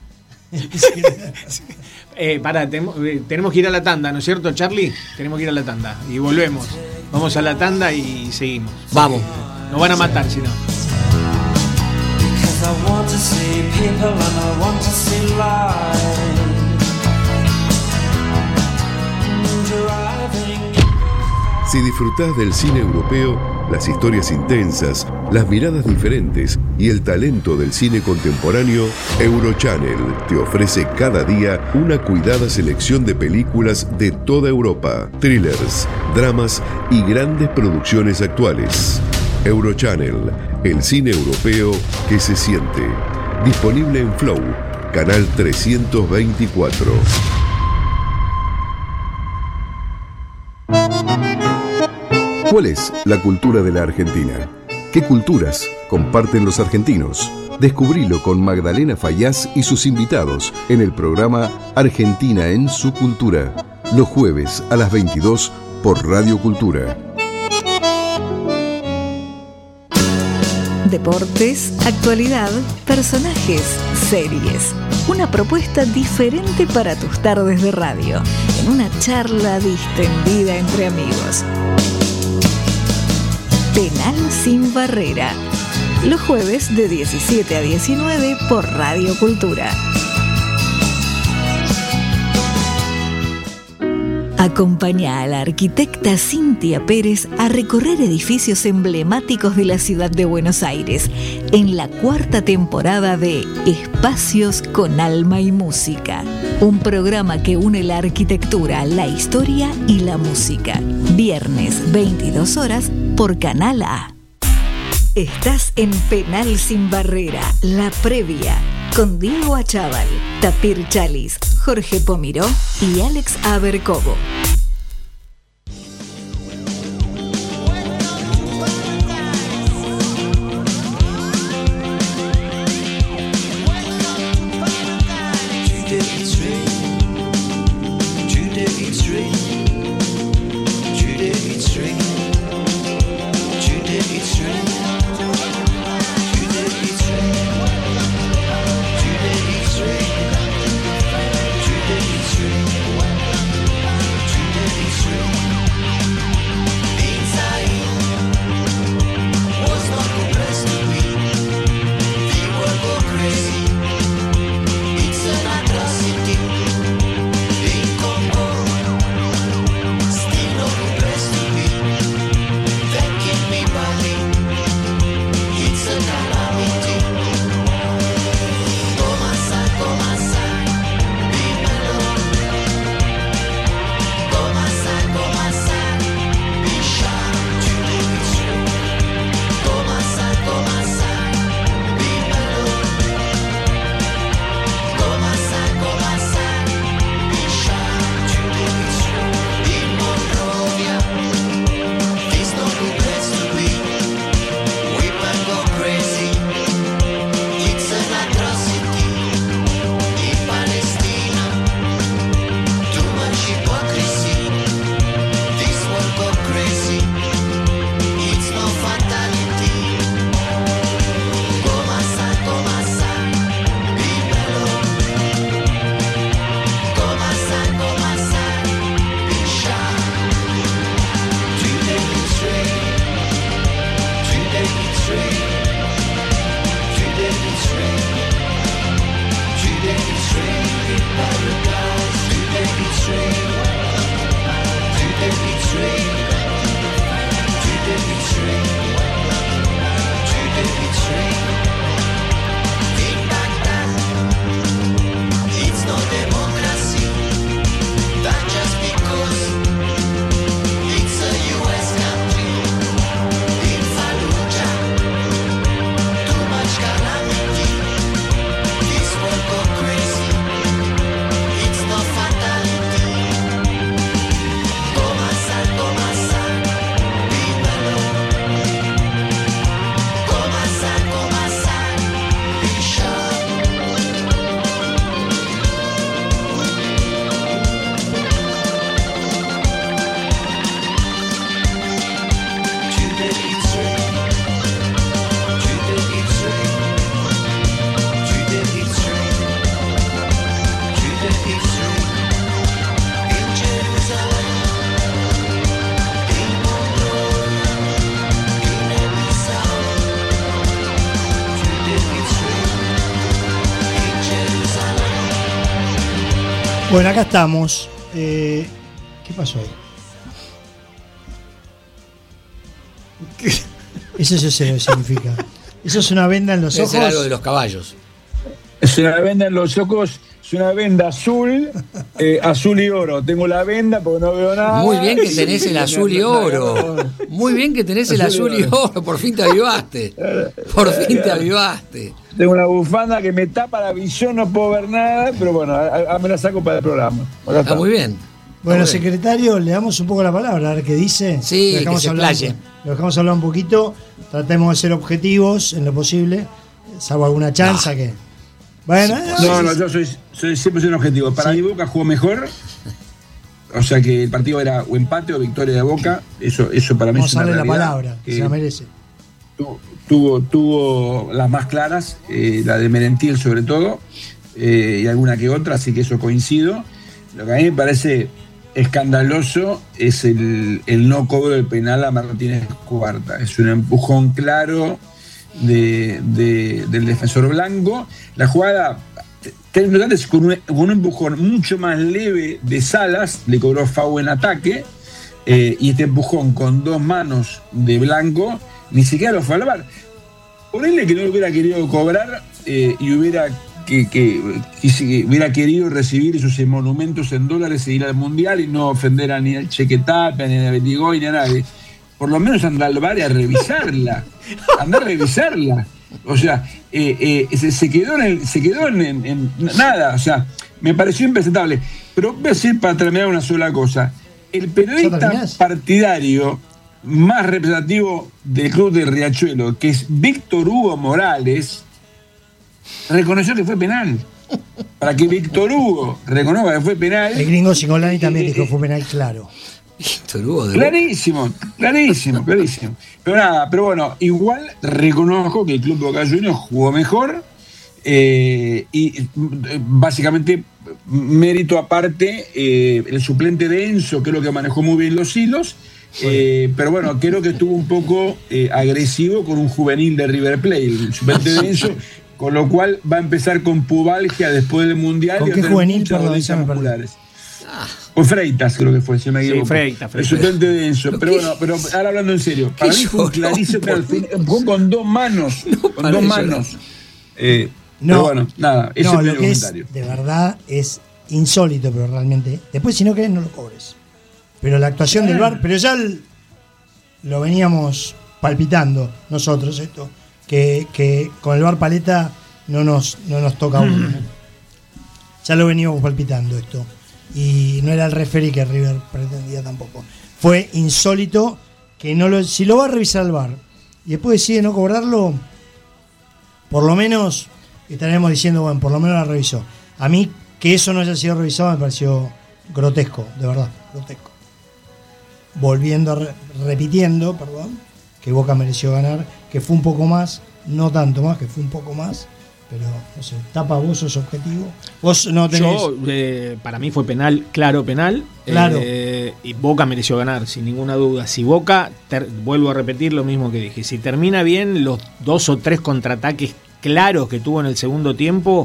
Eh, pará, tenemos, eh, tenemos que ir a la tanda, ¿no es cierto, Charlie? Tenemos que ir a la tanda y volvemos. Vamos a la tanda y seguimos. Vamos. Nos van a matar si no. Because I want to see people and I want to see life. Driving. Si disfrutás del cine europeo, las historias intensas, las miradas diferentes y el talento del cine contemporáneo, Eurochannel te ofrece cada día una cuidada selección de películas de toda Europa, thrillers, dramas y grandes producciones actuales. Eurochannel, el cine europeo que se siente. Disponible en Flow, canal trescientos veinticuatro. ¿Cuál es la cultura de la Argentina? ¿Qué culturas comparten los argentinos? Descubrilo con Magdalena Fayaz y sus invitados en el programa Argentina en su cultura, los jueves a las veintidós por Radio Cultura. Deportes, actualidad, personajes, series. Una propuesta diferente para tus tardes de radio, en una charla distendida entre amigos. Penal sin barrera. Los jueves de diecisiete a diecinueve por Radio Cultura. Acompaña a la arquitecta Cintia Pérez a recorrer edificios emblemáticos de la ciudad de Buenos Aires en la cuarta temporada de Espacios con Alma y Música, un programa que une la arquitectura, la historia y la música. Viernes, veintidós horas, por Canal A. Estás en Penal Sin Barrera, la previa, con Diego Achával, Tapir Chalis, Jorge Pomiró y Alex Abercobo. Bueno, acá estamos. Eh, ¿Qué pasó ahí? ¿Qué? Eso sí se significa. Eso es una venda en los Debe ojos. ser algo de los caballos. Es una venda en los ojos, es una venda azul, eh, azul y oro. Tengo la venda porque no veo nada. Muy bien que tenés el azul y oro. Muy bien que tenés el azul y oro. Por fin te avivaste. Por fin te avivaste. Tengo una bufanda que me tapa la visión, no puedo ver nada, pero bueno, a, a, me la saco para el programa. Acá Está está. muy bien. Bueno, Está muy bien. secretario, le damos un poco la palabra, a ver qué dice. Sí, Lo dejamos que se hablar, explaye. Lo dejamos hablar un poquito. Tratemos de ser objetivos en lo posible, salvo alguna chanza No. que. Bueno, No, no, yo soy, soy siempre soy un objetivo. Para Sí. mi Boca jugó mejor. O sea que el partido era o empate o victoria de Boca. Eso, eso para mí vamos es a una darle la realidad. palabra, que Que se la merece. tu- tuvo, tuvo las más claras, eh, la de Merentiel sobre todo, eh, y alguna que otra, así que eso coincido. Lo que a mí me parece escandaloso es el, el no cobro del penal a Martínez Cuarta. Es un empujón claro de, de- del defensor blanco. La jugada Kevin Hernández con un, con un empujón mucho más leve de Salas, le cobró foul en ataque, eh, y este empujón con dos manos de Blanco, ni siquiera lo fue al V A R. Ponele que no lo hubiera querido cobrar eh, y hubiera que, que, que hubiera querido recibir esos monumentos en dólares e ir al Mundial y no ofender a ni al Chequetapia, ni a Betigoy, ni a nadie. Por lo menos anda al V A R a revisarla. Anda a revisarla. O sea, eh, eh, se, se quedó, en, el, se quedó en, en, en nada. O sea, me pareció impresentable. Pero voy a decir para terminar una sola cosa. El periodista partidario más representativo del club de Riachuelo, que es Víctor Hugo Morales, reconoció que fue penal. Para que Víctor Hugo reconozca que fue penal. El gringo Singolani también dijo que fue penal, claro. Víctor Hugo de Clarísimo, clarísimo, clarísimo. Pero nada, pero bueno, igual reconozco que el club de Boca Juniors jugó mejor eh, y eh, básicamente mérito aparte, eh, el suplente de Enzo creo que manejó muy bien los hilos. Eh, pero bueno, creo que estuvo un poco eh, agresivo con un juvenil de River Plate, el suplente de Enzo, con lo cual va a empezar con pubalgia después del Mundial. ¿Con y qué juvenil? Perdón, musculares. Con Freitas creo que fue, si me equivoco. Sí, Freitas, Freitas. El suplente de Enzo. Pero bueno, pero ahora hablando en serio, para mí fue un clarísimo, jugó con dos manos, no con dos manos. Eh, no, pero bueno, nada, ese no, es lo mi que comentario. es, de verdad, es insólito, pero realmente. Después, si no querés, no lo cobres. Pero la actuación del V A R, pero ya el, lo veníamos palpitando nosotros, esto, que, que con el V A R paleta no nos, no nos toca a uno. Ya lo veníamos palpitando esto. Y no era el referee que River pretendía tampoco. Fue insólito que no lo, si lo va a revisar el V A R y después decide no cobrarlo, por lo menos estaremos diciendo, bueno, por lo menos la revisó. A mí que eso no haya sido revisado me pareció grotesco, de verdad, grotesco. Volviendo, a re, repitiendo, perdón, que Boca mereció ganar, que fue un poco más, no tanto más, que fue un poco más. Pero, no sé, tapa, vos sos objetivo. Vos no tenés... Yo, eh, para mí fue penal, claro penal. Claro. Eh, y Boca mereció ganar, sin ninguna duda. Si Boca, ter, vuelvo a repetir lo mismo que dije, si termina bien los dos o tres contraataques claros que tuvo en el segundo tiempo,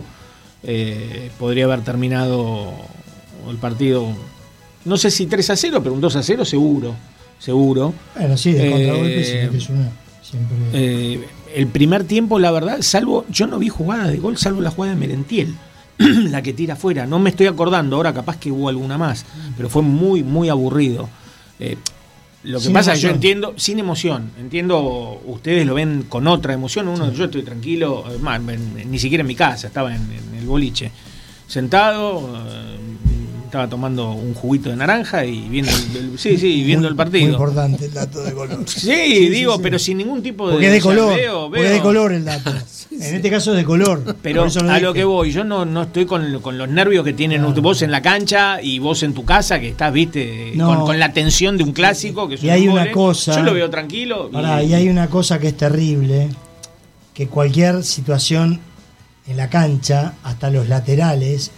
eh, podría haber terminado el partido, no sé si tres a cero, pero un dos a cero seguro, seguro. Bueno, sí, de contragolpe eh, siempre es una... Siempre... Eh, el primer tiempo, la verdad, salvo, yo no vi jugadas de gol, salvo la jugada de Merentiel, la que tira afuera. No me estoy acordando, ahora capaz que hubo alguna más, pero fue muy, muy aburrido. Eh, lo que sin pasa emoción. es que yo entiendo, sin emoción, entiendo, ustedes lo ven con otra emoción, uno, sí. Yo estoy tranquilo, más, ni siquiera en mi casa, estaba en, en el boliche, sentado, eh, estaba tomando un juguito de naranja y viendo el, el sí, sí, viendo muy, el partido. Muy importante el dato de color. Sí, sí digo, sí, sí. pero sin ningún tipo de... Porque es de color, veo, veo, porque es de color el dato. Sí, en este caso es de color. Pero lo a dije. lo que voy, yo no, no estoy con, con los nervios que tienen claro. Vos en la cancha y vos en tu casa, que estás, viste, no. con, con la tensión de un clásico. Que y hay una goles. cosa... Yo lo veo tranquilo. Pará, y... y hay una cosa que es terrible, que cualquier situación en la cancha, hasta los laterales...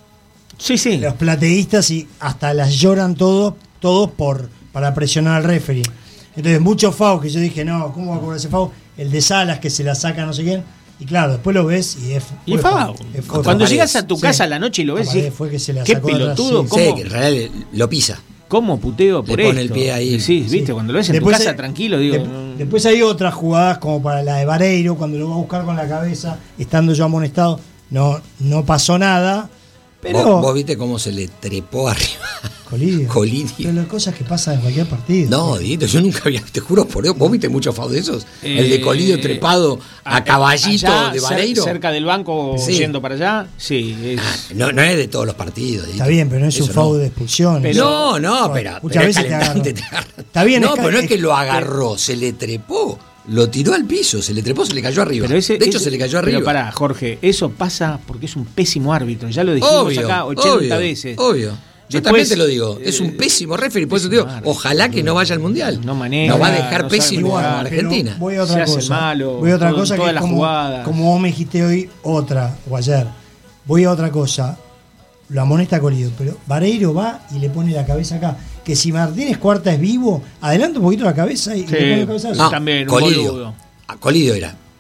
Sí, sí. Los plateístas y hasta las lloran todos, todos por para presionar al referee. Entonces, muchos fouls que yo dije, no, ¿cómo va a cobrar ese foul? El de Salas que se la saca no sé quién. Y claro, después lo ves y es y foul. Cuando llegas a tu sí. casa a la noche y lo ves, y fue que se la qué sacó pelotudo, atrás, sí. ¿cómo? Sí, que en realidad lo pisa. ¿Cómo puteo por Le pone esto? el pie ahí. Sí, viste, sí. Cuando lo ves en después tu casa hay, tranquilo, digo. De, no... Después hay otras jugadas como para la de Vareiro, cuando lo va a buscar con la cabeza, estando yo amonestado, no, no pasó nada. Pero ¿Vos, vos viste cómo se le trepó arriba? Colidio. Colidio. Pero las cosas que pasan en cualquier partido. No, Dieguito, yo nunca había, te juro por Dios, vos viste muchos fouls de esos. Eh, el de Colidio trepado a, a caballito allá, de Vareiro. Cerca del banco, sí. Yendo para allá. Sí. Es... Ah, no, no es de todos los partidos. Está bien, pero no es eso un foul no. de expulsión. Pero, no, no, pero, muchas pero veces te agarra. te agarra. Está bien, no, es, pero no es que es, lo agarró, se le trepó. Lo tiró al piso, se le trepó, se le cayó arriba. Pero ese, de hecho, ese, se le cayó arriba. Pero pará, Jorge, eso pasa porque es un pésimo árbitro. Ya lo dijimos obvio, acá ochenta obvio, veces. Obvio. Yo Después, también te lo digo, es un pésimo referee, por eso te digo, ojalá que no vaya al Mundial. No maneja, nos va a dejar no pésimo igual, a Argentina. Voy a otra Se cosa. hace malo, voy a otra todo, cosa que es las como, jugadas. como vos me dijiste hoy, otra, o ayer. Voy a otra cosa. Lo amonesta Colidio, pero Vareiro va y le pone la cabeza acá. Que si Martínez Cuarta es vivo, adelanta un poquito la cabeza y, sí, y le pone la cabeza. No, también, un Colidio. boludo. A Colidio era.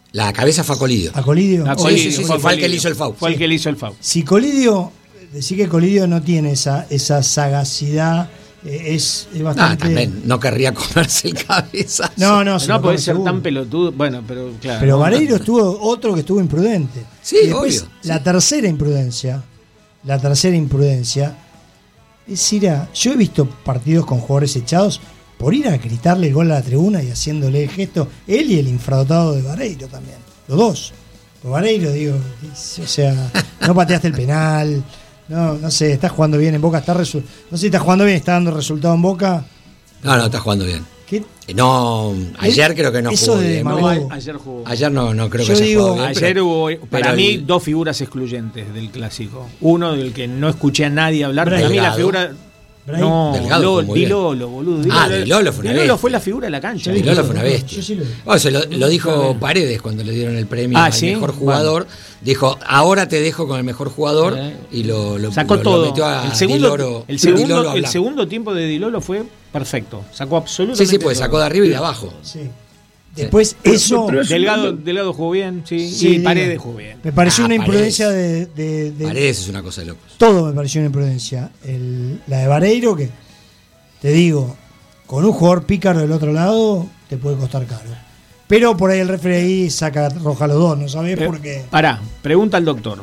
La cabeza fue a Colidio. ¿A Colidio? A Sí, Colidio, sí, sí, fue fue el que Colidio. le hizo el foul. Fue el Sí. que le hizo el foul. Si Colidio, decir que Colidio no tiene esa, esa sagacidad, eh, es, es Ah, bastante... también, no querría comerse el cabeza. No, no, se No lo puede come ser seguro. tan pelotudo. Bueno, pero claro. Pero no, Vareiro no. estuvo otro que estuvo imprudente. Sí, Y después, obvio, La sí. tercera imprudencia, la tercera imprudencia, es ir a... Yo he visto partidos con jugadores echados por ir a gritarle el gol a la tribuna y haciéndole el gesto, él y el infradotado de Vareiro también, los dos. Por Vareiro, digo, o sea, no pateaste el penal, no, no sé, estás jugando bien en Boca, está resu- no sé si estás jugando bien, está dando resultado en Boca. No, no, está jugando bien. ¿Qué? Eh, No, ayer creo que no Eso jugó de bien. Mago- No, a- ayer jugó. Ayer no, no creo Yo que haya digo- jugado bien. Ayer pero- hubo, para pero mí, el- dos figuras excluyentes del clásico. Uno del que no escuché a nadie hablar. Para mí la Delgado. figura. Bray. No, Delgado Lo- fue muy Di bien. Lolo, boludo. Di Ah, Lolo- Di Lolo fue una Di Lolo bestia. fue la figura de la cancha. Di Lolo fue una Yo bestia. sí lo vi. Bueno, se lo, lo dijo Paredes cuando le dieron el premio Ah, al ¿sí? mejor jugador. Dijo, ahora te dejo con el mejor jugador. Eh. Y lo, lo, Sacó lo- lo todo. metió a el segundo, Di Loro- el Di segundo, Loro a el hablar. segundo tiempo de Di Lolo fue perfecto. Sacó absolutamente Sí, sí, pues todo. sacó de arriba y de abajo. Sí. Después Pero- eso... pero es- Delgado, Delgado jugó bien, sí. Sí, y diga. Paredes jugó bien. Me pareció Ah, una imprudencia Paredes. de, de- de- Paredes es una cosa de locos. Todo me pareció una imprudencia. El- la de Vareiro, que te digo, con un jugador pícaro del otro lado, te puede costar caro. Pero por ahí el referee saca roja a los dos, ¿no sabés Eh, por qué? Pará, pregunta al doctor.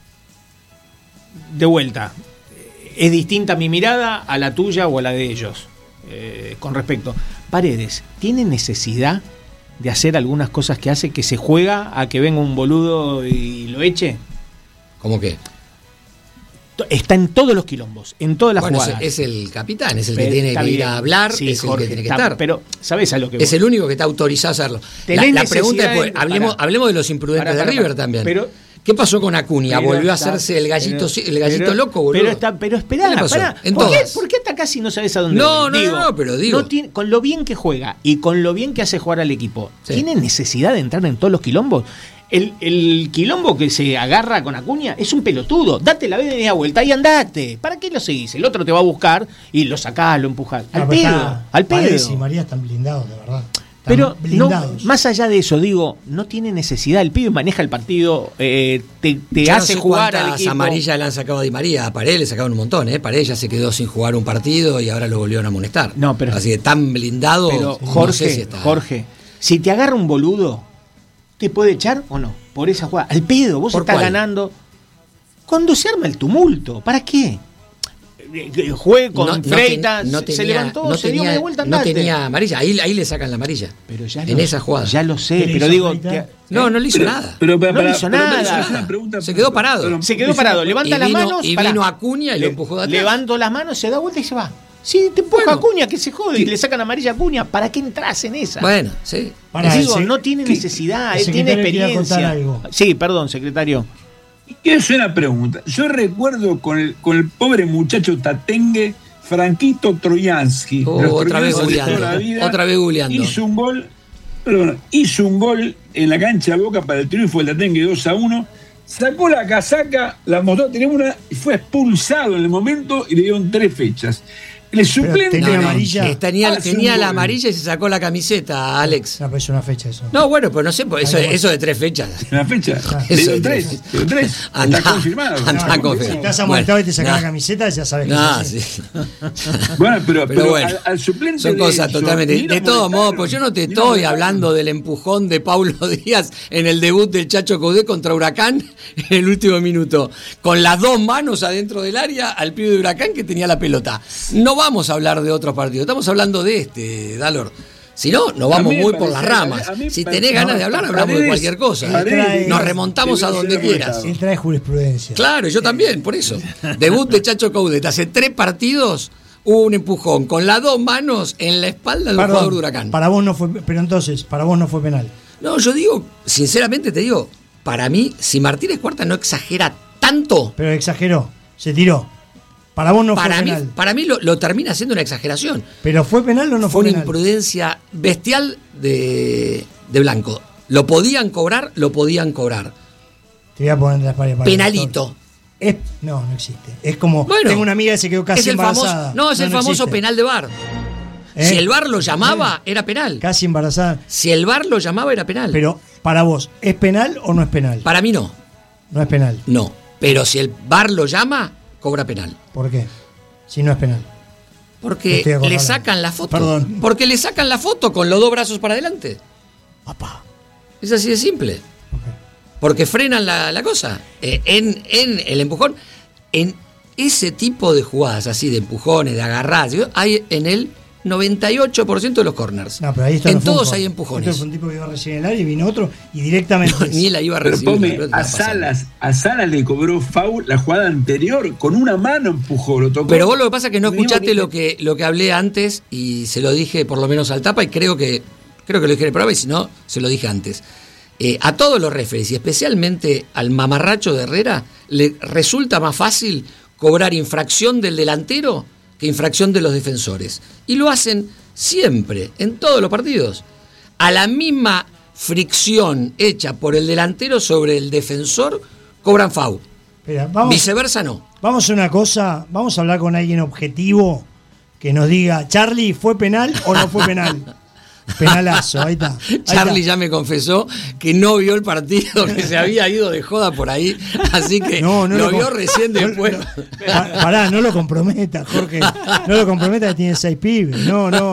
De vuelta. ¿Es distinta mi mirada a la tuya o a la de ellos? Eh, con respecto. Paredes, ¿tiene necesidad de hacer algunas cosas que hace que se juega a que venga un boludo y lo eche? ¿Cómo qué? Está en todos los quilombos, en todas las Bueno, jugadas. es, es el capitán, es el Pero que tiene está que ir bien. a hablar, Sí, es Jorge, el que tiene que está- estar. Pero, ¿sabés a lo que Es voy? el único que está autorizado a hacerlo. La, Tenés la pregunta necesidad es, pues, de- hablemos, pará. hablemos de los imprudentes Pará, de pará, River pará. también. Pero- ¿Qué pasó con Acuña? Pero Volvió a está- hacerse el gallito, pero- el gallito pero- loco, boludo. Pero, está, pero esperá, ¿Qué le pasó? pará. En ¿Por, qué, todas. ¿Por qué hasta casi no sabes a dónde No, voy? no, no, no, pero digo. no tiene- con lo bien que juega y con lo bien que hace jugar al equipo, Sí. ¿tiene necesidad de entrar en todos los quilombos? El, el quilombo que se agarra con Acuña es un pelotudo. Date la media vuelta y andate. ¿Para qué lo seguís? El otro te va a buscar y lo sacás, lo empujás. Al No, pero pedo, está- al pedo. Paredes y María están blindados, de verdad. Están Pero no, blindados. más allá de eso, digo, no tiene necesidad. El pibe maneja el partido, eh, te, te Yo no hace sé jugar al cuántas equipo. amarillas le han sacado a Di María. A Paredes le sacaron un montón, ¿eh? Paredes ya se quedó sin jugar un partido y ahora lo volvieron a amonestar. No, pero- Así que tan blindado. Pero no Jorge, sé si está. Jorge, si te agarra un boludo, ¿te puede echar o no? Por esa jugada. Al pedo, vos ¿Por estás cuál? ganando. Cuando se arma el tumulto, ¿para qué? Eh, Juegue con No- no Freita, ten- no se tenía- levantó, no se dio tenía- media vuelta, no andate. tenía amarilla. Ahí, ahí le sacan la amarilla. Pero ya en lo- esa jugada. Ya lo sé, ¿Qué le pero hizo digo. Freita? te- No, no le hizo Pero- nada. Pero, para- No le para- hizo pero me nada. hizo una pregunta- Se quedó parado. pero- Se quedó hizo parado, una- levanta y las vino- manos. y pará. vino Acuña y lo Le- empujó de atrás. Levanto las manos, se da vuelta y se va. Sí, te empuja Bueno. Acuña, que se jode, y le sacan amarilla a Acuña. ¿Para qué entras en esa? Bueno, sí. Pará, Les digo, el sec- no tiene ¿qué- necesidad, el él tiene secretario quería contar experiencia. algo. Sí, perdón, secretario. Quiero hacer una pregunta. Yo recuerdo con el, con el pobre muchacho tatengue, Franquito Troyansky. Oh, Los otra vez troyanos de toda googleando. la vida, Otra vez googleando. Hizo un gol, perdón, hizo un gol en la cancha de Boca para el triunfo del Tatengue dos a uno. Sacó la casaca, la mostró, tenía una, y fue expulsado en el momento y le dieron tres fechas. El suplente. tenía No, no, amarilla. eh, tenía, Hace tenía un la gol. amarilla y se sacó la camiseta, Alex. No, pero es una fecha eso. No, bueno, pero no sé, pues eso, Ay, no. eso de tres fechas. Una fecha. Le Eso dieron es tres. tres. Le dieron tres. Andá, Está confirmado. andá Está con confirmado. fe. Si estás amontado Bueno, y te sacas no. la camiseta, ya sabes que No, es así. sí. Bueno, pero, Pero pero bueno, al, al suplente. son de cosas eso, totalmente. ni lo De todos modos, molestaron, pues yo no te ni lo estoy molestaron. hablando del empujón de Paulo Díaz en el debut del Chacho Caudé contra Huracán en el último minuto. Con las dos manos adentro del área al pibe de Huracán que tenía la pelota. No vamos a hablar de otros partidos, estamos hablando de este, Dalor. Si no, nos A vamos mí me muy por parece- las ramas. a mí Si me tenés parece- ganas no, de hablar, Paredes- hablamos de cualquier cosa. Paredes- Nos remontamos a debe donde ser quieras. molestado. Él trae jurisprudencia. Claro, yo también, por eso. Debut de Chacho Coudet. Hace tres partidos hubo un empujón con las dos manos en la espalda del Perdón, jugador de Huracán. para vos no fue, pero entonces, para vos no fue penal. No, yo digo, sinceramente te digo, para mí, si Martínez Cuarta no exagera tanto, Pero exageró, se tiró. Para vos no para fue mí, penal. para mí lo, lo termina siendo una exageración. Pero ¿fue penal o no Fue fue una penal? imprudencia bestial de, de Blanco. Lo podían cobrar, lo podían cobrar. Te voy a poner en las paredes. para Penalito. Es, no, no existe. Es como, Bueno, tengo una amiga que se quedó casi es el famoso, embarazada. no, es el famoso existe. penal de V A R. ¿Eh? Si el V A R lo llamaba, era penal. Casi embarazada. Si el V A R lo llamaba, era penal. Pero para vos, ¿es penal o no es penal? Para mí no. No es penal. No. Pero si el V A R lo llama, cobra penal. ¿Por qué? Si no es penal. Porque le sacan la foto. Perdón. Porque le sacan la foto con los dos brazos para adelante. Papá. Es así de simple. Okay. Porque frenan la, la cosa. Eh, en, en el empujón, en ese tipo de jugadas así, de empujones, de agarradas, hay en el noventa y ocho por ciento de los corners. No, pero ahí esto en no fue un todos foul. hay empujones. Esto fue un tipo que iba a recibir el área y vino otro y directamente. No, ni la iba a Pero recibir. Pome, la pelota a la pasaron. Salas, a Salas le cobró foul la jugada anterior, con una mano empujó, lo tocó. Pero vos lo que pasa es que no Mismo escuchaste nivel. lo que, lo que hablé antes y se lo dije por lo menos al tapa y creo que creo que lo dije en el programa y si no, se lo dije antes. Eh, a todos los referees y especialmente al mamarracho de Herrera le resulta más fácil cobrar infracción del delantero que infracción de los defensores. Y lo hacen siempre, en todos los partidos. A la misma fricción hecha por el delantero sobre el defensor, cobran foul. Espera, vamos, Viceversa no. vamos a una cosa, vamos a hablar con alguien objetivo que nos diga, Charlie, ¿fue penal o no fue penal? Penalazo, ahí está. Ahí Charlie está. ya me confesó que no vio el partido, que se había ido de joda por ahí, así que No, no lo, lo vio com- recién no, después. no. Pa- Pará, no lo comprometa, Jorge. No lo comprometa que tiene seis pibes. No, no.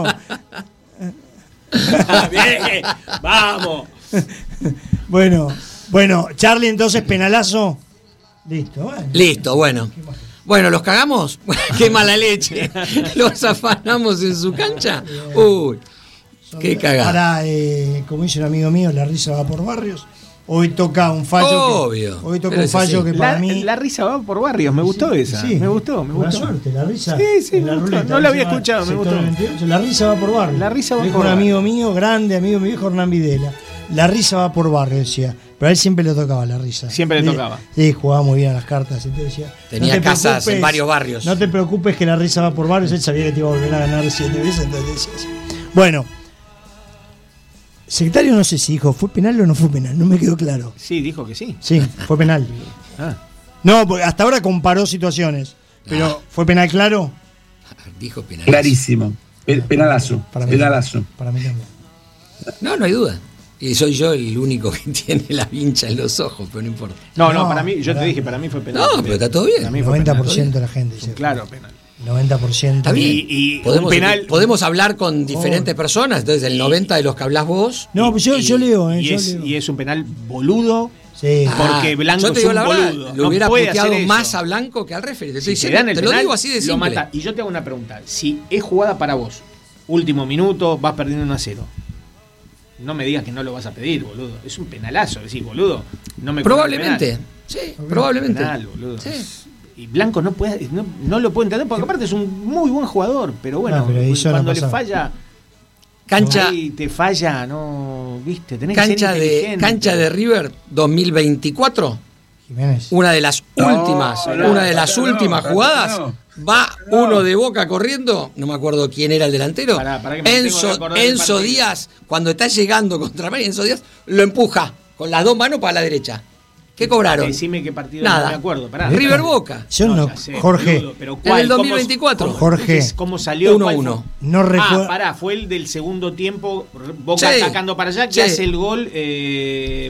Bien, vamos. Bueno, bueno, Charlie, entonces penalazo. Listo, bueno. Listo, bueno. Bueno, ¿los cagamos? Qué mala leche. ¿Los afanamos en su cancha? Uy, qué cagada. Para, eh, como dice un amigo mío, la risa va por barrios. Hoy toca un fallo. Obvio. Que, hoy toca Pero un es fallo así. que para La, mí. la risa va por barrios, me gustó Sí, esa. sí. Me gustó, me Buena gustó. suerte, la risa. Sí, sí, en me la gustó. ruleta, No la había se llama escuchado, me sector gustó. veintiocho, la risa va por barrio. La risa va Dijo por un barrio. amigo mío, grande, amigo mío, dijo Hernán Videla. La risa va por barrio, decía. Pero a él siempre le tocaba la risa. Siempre le Sí, tocaba. Sí, jugaba muy bien a las cartas. Entonces decía, Tenía no te casas preocupes, en varios barrios. No te preocupes que la risa va por barrios. Él sabía que te iba a volver a ganar siete veces, entonces decía así. Bueno, secretario no sé si dijo, ¿fue penal o no fue penal? No me quedó claro. Sí, dijo que sí. Sí, fue penal. Ah. No, porque hasta ahora comparó situaciones. Pero, Ah. ¿fue penal claro? Dijo penal. Clarísimo. Pe- Penalazo. Para mí Penalazo. también, Para mí también. No, no hay duda. Y soy yo el único que tiene la vincha en los ojos, pero no importa. No, no, No, para mí, yo pará. te dije, para mí fue penal. No, pero está todo bien. Para mí El fue noventa por penal. ciento de la gente dice. Claro, penal. noventa por ciento. Está bien. Y- y podemos, un penal- podemos hablar con diferentes personas. Entonces, el noventa de los que hablás vos. No, pues yo, y- yo leo, ¿eh? Y yo es, leo. y es un penal boludo. Sí. Ah, Porque Blanco yo te es digo un la verdad, boludo. le No hubiera puede puteado hacer eso. más a Blanco que al referee. Te, estoy Si te diciendo, dan el te lo penal, digo así de lo simple. mata. Y yo te hago una pregunta. Si es jugada para vos, último minuto, vas perdiendo uno a cero. No me digas que no lo vas a pedir, boludo. Es un penalazo, decís, boludo. No me cobran Probablemente. penal. Sí, probablemente. Penal, boludo. Sí. Y Blanco no puede, no, no lo puede entender, porque aparte es un muy buen jugador, pero bueno, No, pero hizo cuando la le pasada. falla, Cancha, ahí te falla, no, viste, tenés cancha, que ser de, inteligente. cancha de River dos mil veinticuatro. Jiménez. Una de las No, últimas, no, una de las no, últimas no, jugadas. no. Va No. uno de Boca corriendo, no me acuerdo quién era el delantero. Pará, pará que me tengo que Enzo, acordar del Enzo partido. Díaz, cuando está llegando contra Mari, Enzo Díaz lo empuja con las dos manos para la derecha. ¿Qué cobraron? Decime qué partido, Nada. no me acuerdo, pará. River Boca. Yo no, ya sé, Jorge, boludo, pero En ¿cuál? el ¿Cómo- dos mil veinticuatro. cómo- Jorge. ¿Cómo salió? uno ¿Cuál uno. fue? no recuerdo. Ah, pará, fue el del segundo tiempo, Boca Sí, atacando para allá, que sí. hace el gol. eh,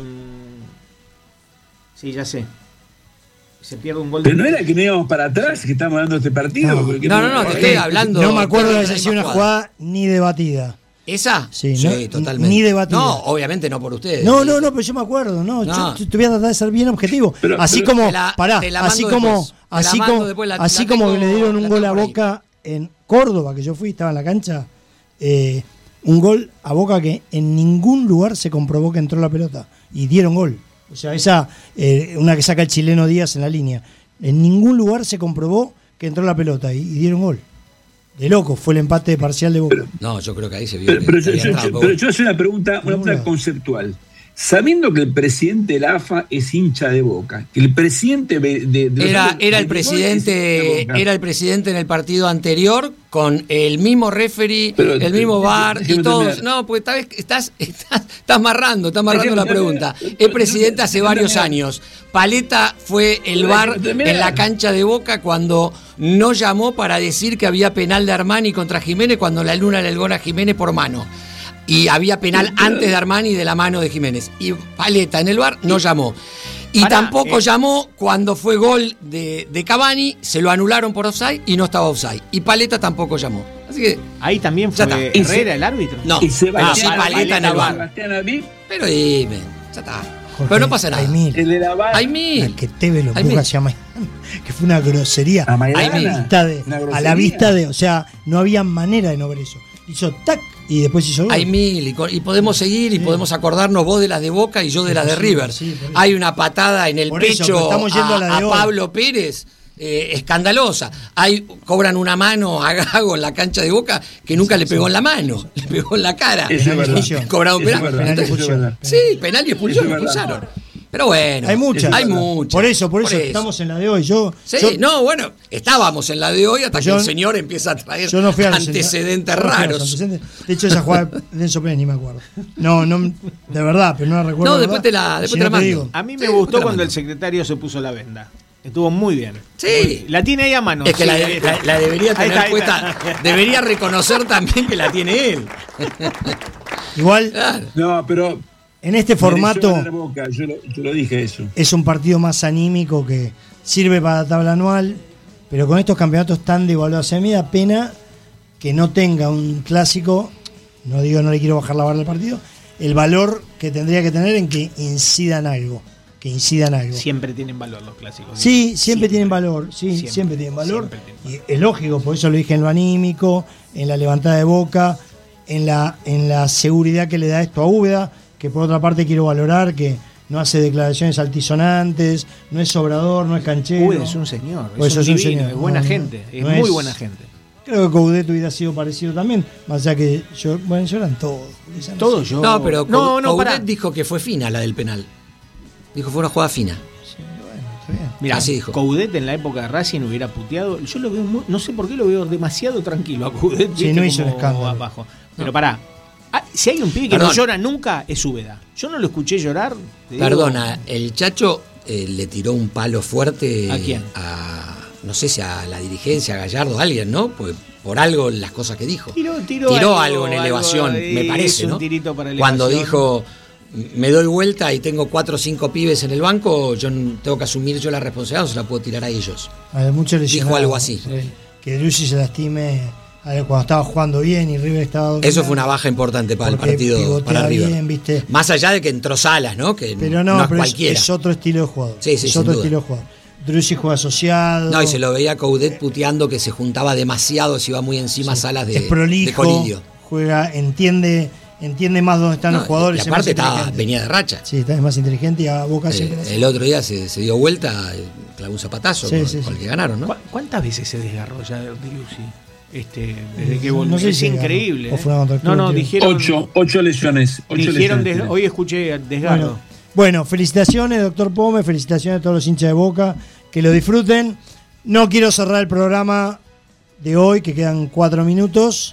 sí, ya sé. Se pierde un gol. Pero no era que no íbamos para atrás, que estamos dando este partido. No. porque No, no, no, te estoy hablando. No me acuerdo de de esa la sido una misma jugada ni debatida. ¿Esa? Sí, no- totalmente. ni debatida. No, obviamente no por ustedes. No, no, no, pero yo me acuerdo, no, No. yo te voy a tratar de ser bien objetivo. Pero- así pero- como, Te la- pará, te la así mando como, después. Te la así mando como, después, la- así la como tengo- que le dieron un la gol tengo a por ahí. Boca en Córdoba, que yo fui, estaba en la cancha, eh, un gol a Boca que en ningún lugar se comprobó que entró la pelota y dieron gol. O sea, esa, eh, una que saca el chileno Díaz en la línea. En ningún lugar se comprobó que entró la pelota y, y dieron gol. De loco, fue el empate parcial de Boca. No, yo creo que ahí se vio Pero, que pero que yo, había yo- entrado yo- Boca. pero yo hago una pregunta, una pregunta Ninguna. conceptual. Sabiendo que el presidente de la A F A es hincha de Boca, que el presidente de, de- de Era, nosotros, era el de presidente, Boca, era el presidente en el partido anterior con el mismo referee, Pero, el mismo eh, V A R y déjeme todos. terminar. No, porque esta vez estás, estás, estás amarrando, estás amarrando Déjeme la terminar. pregunta. Es presidente hace Déjeme varios terminar. años. Paleta fue el Déjeme V A R terminar. en la cancha de Boca cuando no llamó para decir que había penal de Armani contra Jiménez cuando la Luna le gol a Jiménez por mano. Y había penal antes de Armani de la mano de Jiménez. Y Paletta en el V A R no llamó. Y Pará, tampoco eh. llamó cuando fue gol de, de Cavani, se lo anularon por offside y no estaba offside. Y Paletta tampoco llamó. Así que, Ahí también Ya fue está. Herrera el árbitro. no. Y Sebastián Ah, Paletta en el V A R. Sebastián Abib, Pero dime, ya está. Jorge, Pero no pasa nada. Hay mil. el de la V A R. Hay La mil. que Tevez lo Hay empuja mil. hacia Maidana, que fue una grosería. A Maidana. Hay mil. A la vista de- Una a grosería. la vista de, o sea, no había manera de no ver eso. Hizo tac y después hizo gol. Hay mil y, co- y podemos seguir y Sí. podemos acordarnos vos de las de Boca y yo de las de Sí, River. sí, por eso. Hay una patada en el Por eso, pero pecho estamos yendo a, a la de a hoy. Pablo Pérez, eh, escandalosa. Hay, cobran una mano a Gago en la cancha de Boca que nunca le pegó en la mano, le pegó en la cara. Eso es verdad. Expulsión. Cobraron Eso es penal. verdad, Penal y eso es expulsión. verdad. Sí, penal y expulsión, Eso lo es verdad. expulsaron. Pero bueno, Hay muchas. hay muchas. Por eso, por eso, estamos en la de hoy. Yo, Sí, yo, no, bueno, estábamos en la de hoy hasta Yo- que el señor empieza a traer yo no fui a los antecedentes yo no fui a los raros. antecedentes. De hecho, esa jugada de Enzo Pérez ni me acuerdo. No, no, de verdad, pero no la recuerdo. No, de después verdad. te la- después Si te la no mando. digo. A mí me Sí, gustó después te la cuando mando. el secretario se puso la venda. Estuvo muy bien. Sí. La tiene ahí a mano. Es que Sí, la, ahí de- está. la- la debería Ahí tener está, ahí puesta, está. debería reconocer también que la tiene él. Igual, Claro. No, pero. en este formato mereció ganar Boca, Yo lo, yo lo dije eso. es un partido más anímico que sirve para la tabla anual, pero con estos campeonatos tan devaluados, a mí me da pena que no tenga un clásico, no digo no le quiero bajar la barra del partido, el valor que tendría que tener en que incidan algo, que incidan algo. Siempre tienen valor los clásicos. Sí, siempre, tienen valor, sí, siempre, Siempre, tienen valor. siempre tienen Y es lógico, por eso lo dije en lo anímico, en la levantada de Boca, en la, en la seguridad que le da esto a Úbeda, que por otra parte quiero valorar, que no hace declaraciones altisonantes, no es obrador, no es canchero. Uy, es un señor. Pues es un es un divino, señor. es buena No, no, gente. Es no muy es- buena gente. Creo que Coudet hubiera sido parecido también, más allá que yo, bueno, lloran todos. Esa no Todo sé. yo. No, pero No, no, Coudet pará. dijo que fue fina la del penal. Dijo fue una jugada fina. Sí, bueno, está bien. Mira, Así dijo. Coudet en la época de Racing hubiera puteado. Yo lo veo muy- no sé por qué lo veo demasiado tranquilo a Coudet. Sí, viste, no hizo un como escándalo. abajo. Pero pará. Ah, si hay un pibe que Perdón. no llora nunca, es Úbeda. Yo no lo escuché llorar. te digo- Perdona, el Chacho eh, le tiró un palo fuerte ¿A quién? a, no sé si a la dirigencia, a Gallardo, a alguien, ¿no? Pues por algo las cosas que dijo. Tiró, tiró algo, en elevación, ahí, me parece, hizo ¿no? un tirito para Cuando elevación. dijo, me doy vuelta y tengo cuatro o cinco pibes en el banco, yo n- tengo que asumir yo la responsabilidad, o se la puedo tirar a ellos. Hay muchos lesionados. algo así. Sí. Que Drussi se lastime a ver, cuando estaba jugando bien y River estaba dominando. Eso fue una baja importante para el Porque partido, pivotea para River. bien, ¿viste? Más allá de que entró Salas, ¿no? Que Pero no, no es pero es, cualquiera. es otro estilo de jugador. Sí, sí, es sin otro duda. estilo de jugador. Drussi juega asociado. No, y se lo veía a Coudet puteando que se juntaba demasiado, se iba muy encima Salas de, es prolijo, de Colidio. juega, entiende, entiende más dónde están No, los jugadores. y es aparte más estaba, inteligente. venía de racha. Sí, está- es más inteligente y a Boca Eh, siempre hace. el otro día se, se dio vuelta, eh, clavó un zapatazo Sí, con, sí, con el sí. que ganaron, ¿no? ¿Cu- ¿Cuántas veces se desgarró ya Driussi? Este, desde que No volvió. sé es si increíble. o ¿eh? fue una contra el No, club, no, tío. dijeron. Ocho, ocho lesiones. Ocho dijeron lesiones des- tiene. hoy escuché desgarro. Bueno, bueno, felicitaciones, doctor Pome, felicitaciones a todos los hinchas de Boca, que lo disfruten. No quiero cerrar el programa de hoy, que quedan cuatro minutos,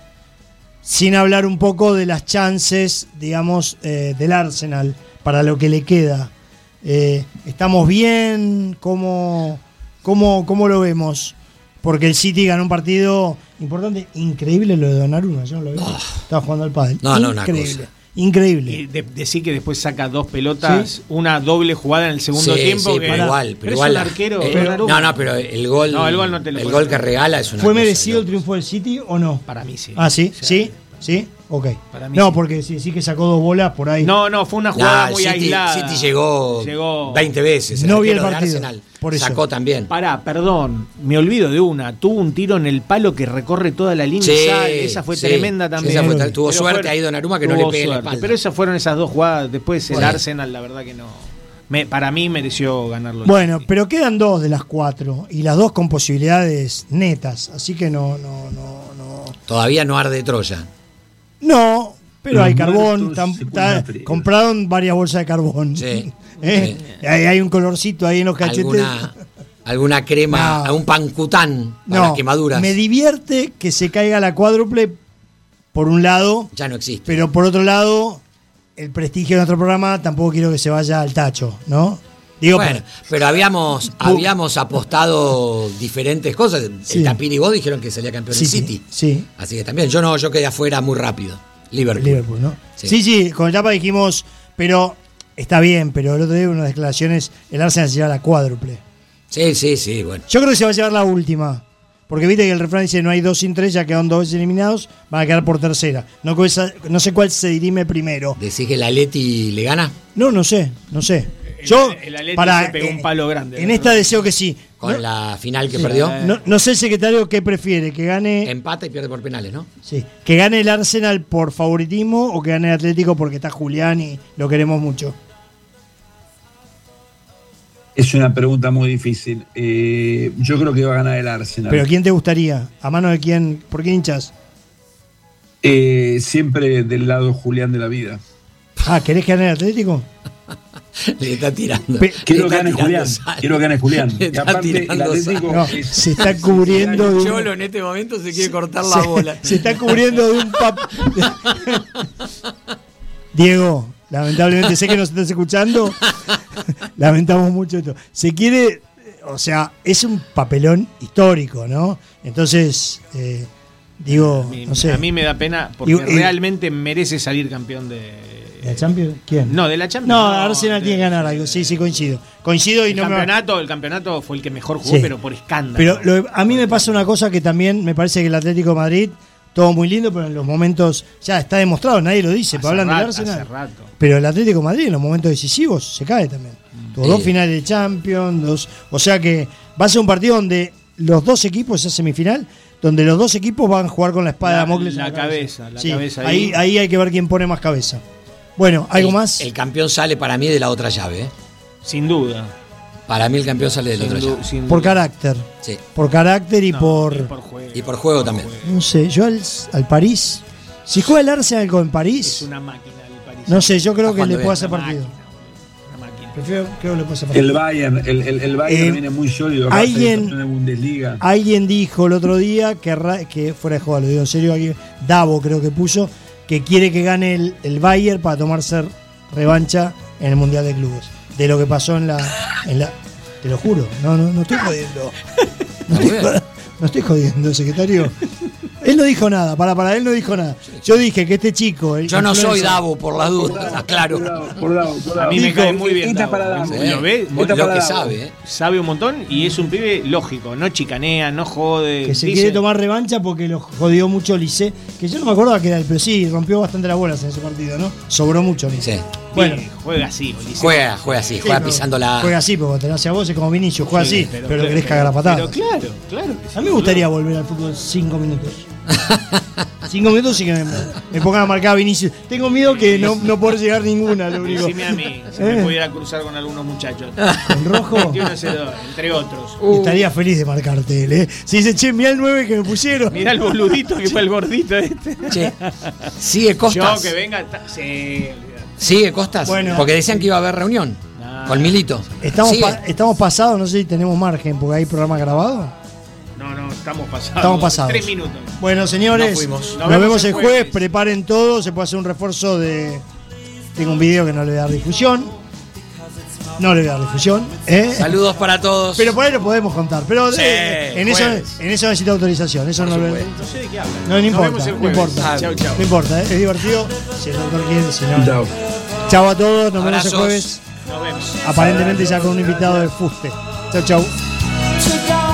sin hablar un poco de las chances, digamos, eh, del Arsenal para lo que le queda. Eh, ¿Estamos bien? ¿Cómo, cómo, cómo lo vemos? Porque el City ganó un partido importante, increíble lo de Donnarumma, yo no lo vi. Estaba jugando al pádel. No, no, una increíble, cosa. increíble. Y de- decir que después saca dos pelotas, Sí. una doble jugada en el segundo Sí, tiempo. sí, que- pero igual, pero es igual. un arquero. eh, Donnarumma. no, no, pero el gol, No, el gol no te lo el puedo gol que hacer. regala es una ¿Fue cosa merecido el loca. triunfo del City o no? Para mí sí. Ah, sí, O sea, sí, sí, ok. Para mí No, sí. porque si sí que sacó dos bolas por ahí. No, no, fue una jugada Nah, el muy City, aislada. City llegó, Llegó- veinte veces. No vi el arquero de partido, Arsenal por eso. sacó también. Pará, perdón, me olvido de una. Tuvo un tiro en el palo que recorre toda la línea Sí, y sale. Esa fue sí. tremenda también. Esa fue- Pero tuvo suerte fueron- ahí Donnarumma que no le tuvo pegue en la suerte. espalda. Pero esas fueron esas dos jugadas. Después el Bueno. Arsenal, la verdad que no. Me, para mí mereció ganarlo. el Bueno, City. pero quedan dos de las cuatro y las dos con posibilidades netas, así que no, no, no, no. Todavía no arde Troya. No, pero Los hay carbón, muertos tam- se ta- ponen fríos. compraron varias bolsas de carbón. Sí, ¿Eh? Hay, hay un colorcito ahí en los cachetes. Alguna, alguna crema, No. un pancután para No, las quemaduras. me divierte que se caiga la cuádruple por un lado. Ya no existe. Pero por otro lado, el prestigio de nuestro programa tampoco quiero que se vaya al tacho, ¿no? Digo, Bueno, pero habíamos, habíamos apostado diferentes cosas. Sí. El Tapir y vos dijeron que salía campeón sí, el City. sí. Así que también, yo no, yo quedé afuera muy rápido. Liverpool. Liverpool, ¿no? Sí. Sí, sí, con el Tapa dijimos, pero está bien, pero el otro día hubo unas declaraciones, el Arsenal se lleva la cuádruple. Sí, sí, sí, bueno. Yo creo que se va a llevar la última. Porque viste que el refrán dice no hay dos sin tres, ya quedaron dos veces eliminados, van a quedar por tercera. No, no sé cuál se dirime primero. ¿Decís que el Atleti le gana? No, no sé, no sé. Yo, el, el Atleti para, se pegó eh, un palo grande. En esta deseo que sí. Con no, la final que sí, perdió. No, no sé el secretario qué prefiere, que gane... Empata y pierde por penales, ¿no? Sí, que gane el Arsenal por favoritismo o que gane el Atlético porque está Julián y lo queremos mucho. Es una pregunta muy difícil. Eh, yo creo que va a ganar el Arsenal. ¿Pero quién te gustaría? ¿A mano de quién? ¿Por qué hinchas? Eh, siempre del lado Julián de la vida. Ah, ¿querés que gane el Atlético? Le está tirando. Pe- Quiero que Le está gane tirando Julián. sal. Quiero que gane Julián. Le Y está aparte, el tirando Atlético No, es- se está cubriendo de un, Cholo en este momento se quiere cortar la se, bola. se está cubriendo de un pap. Diego, lamentablemente sé que nos estás escuchando. Lamentamos mucho esto. Se quiere, o sea, es un papelón histórico, ¿no? Entonces, eh, digo, A mí, no sé. a mí me da pena porque Y- y- realmente merece salir campeón de. ¿De la Champions? ¿Quién? No, de la Champions. No, no, Arsenal de- tiene que ganar algo. Sí, sí, coincido. Coincido y El no me va- campeonato, el campeonato fue el que mejor jugó, Sí. pero por escándalo. Pero lo- a mí me pasa una cosa que también me parece que el Atlético de Madrid, todo muy lindo, pero en los momentos, ya está demostrado, nadie lo dice, Hace pero hablan del rato, Arsenal. hace rato. Pero el Atlético de Madrid en los momentos decisivos se cae también. Tuvo Sí. dos finales de Champions, dos, o sea que va a ser un partido donde los dos equipos, esa semifinal, donde los dos equipos van a jugar con la espada La- de Damocles en la cabeza, la Sí, cabeza ahí, ahí. ahí hay que ver quién pone más cabeza. Bueno, ¿algo el, más? El campeón sale para mí de la otra llave. ¿eh? Sin duda. Para mí el campeón sale de la Sin otra du- llave. sin Por duda. carácter. Sí. Por carácter y No, por... y por juego. Y por juego también. No sé, yo al, al París... Si juega el Arsenal con París... Es una máquina el París. No sé, yo creo Está que le jugando puedo bien. hacer Una partido. máquina, boludo. Una máquina. Prefiero, creo que le puedo hacer partido. el Bayern, el, el, el Bayern Eh, viene muy sólido. acaba de ser alguien- campeón de Bundesliga. Alguien dijo el otro día que, ra- que fuera de juego, lo digo en serio, aquí, Davo creo que puso, que quiere que gane el, el Bayern para tomarse revancha en el Mundial de Clubes. De lo que pasó en la... En la te lo juro, no, no, no estoy jodiendo. No Muy estoy, bien. jod- no estoy jodiendo, secretario. Él no dijo nada, para, para él no dijo nada. Yo dije que este chico... el Yo no soy influencer- Davo, por las dudas, claro. Por Davo, por Davo, por A Davo. mí me Dijo, cae muy bien. esta Davo. para Davo. Sí. ¿Lo ves? Esta Lo para que Davo. sabe, ¿eh? Sabe un montón y es un pibe lógico. No chicanea, no jode. Que se dice- quiere tomar revancha porque lo jodió mucho Lice, que yo no me acordaba que era él, pero sí, rompió bastante las bolas en ese partido, ¿no? Sobró mucho Lice. Sí. Bueno, Sí, juega así, Ulises. Juega, juega así, sí, juega pero pisando la. Juega así, porque te lo hace a vos, es como Vinicius, juega Sí, así, pero, lo querés cagar a Pero patadas. claro, claro. que sí, A mí me gustaría volver al fútbol cinco minutos. Cinco minutos y que me, me pongan a marcar a Vinicius. Tengo miedo que no, no poder llegar ninguna, lo único. Decime a mí, si Eh. me pudiera cruzar con algunos muchachos. En rojo. veintiuno cero dos, entre otros. Estaría feliz de marcarte él, ¿eh? Si dice, che, mirá el nueve que me pusieron. Mirá el boludito que fue el gordito este. Che, sigue Yo Costas. que venga. ta- Sí, olvidate. Sigue Costas. Bueno. Porque decían que iba a haber reunión No. con Milito. Estamos, Sigue. pa- estamos pasados, no sé si tenemos margen, porque hay programa grabado. No, no, estamos pasados. Estamos pasados. Tres minutos. Bueno, señores, Nos fuimos. nos, Nos vemos, vemos el el jueves. jueves. Preparen todo. Se puede hacer un refuerzo de. Tengo un video que no le voy a dar difusión. No le voy a dar difusión. ¿eh? Saludos para todos. Pero por ahí lo podemos contar. Pero Sí, eh, en, eso, jueves. en eso necesita autorización. Eso no, lo- supuesto. No sé de qué hablan. no, no Nos importa. vemos el No jueves. importa. Chau, chau. No importa. ¿eh? Es divertido. Si el doctor quiere, si no. Chao. Chau a todos. Nos vemos el Abrazos. jueves. Nos vemos. Aparentemente ya con un invitado de fuste. Chau, chau. to go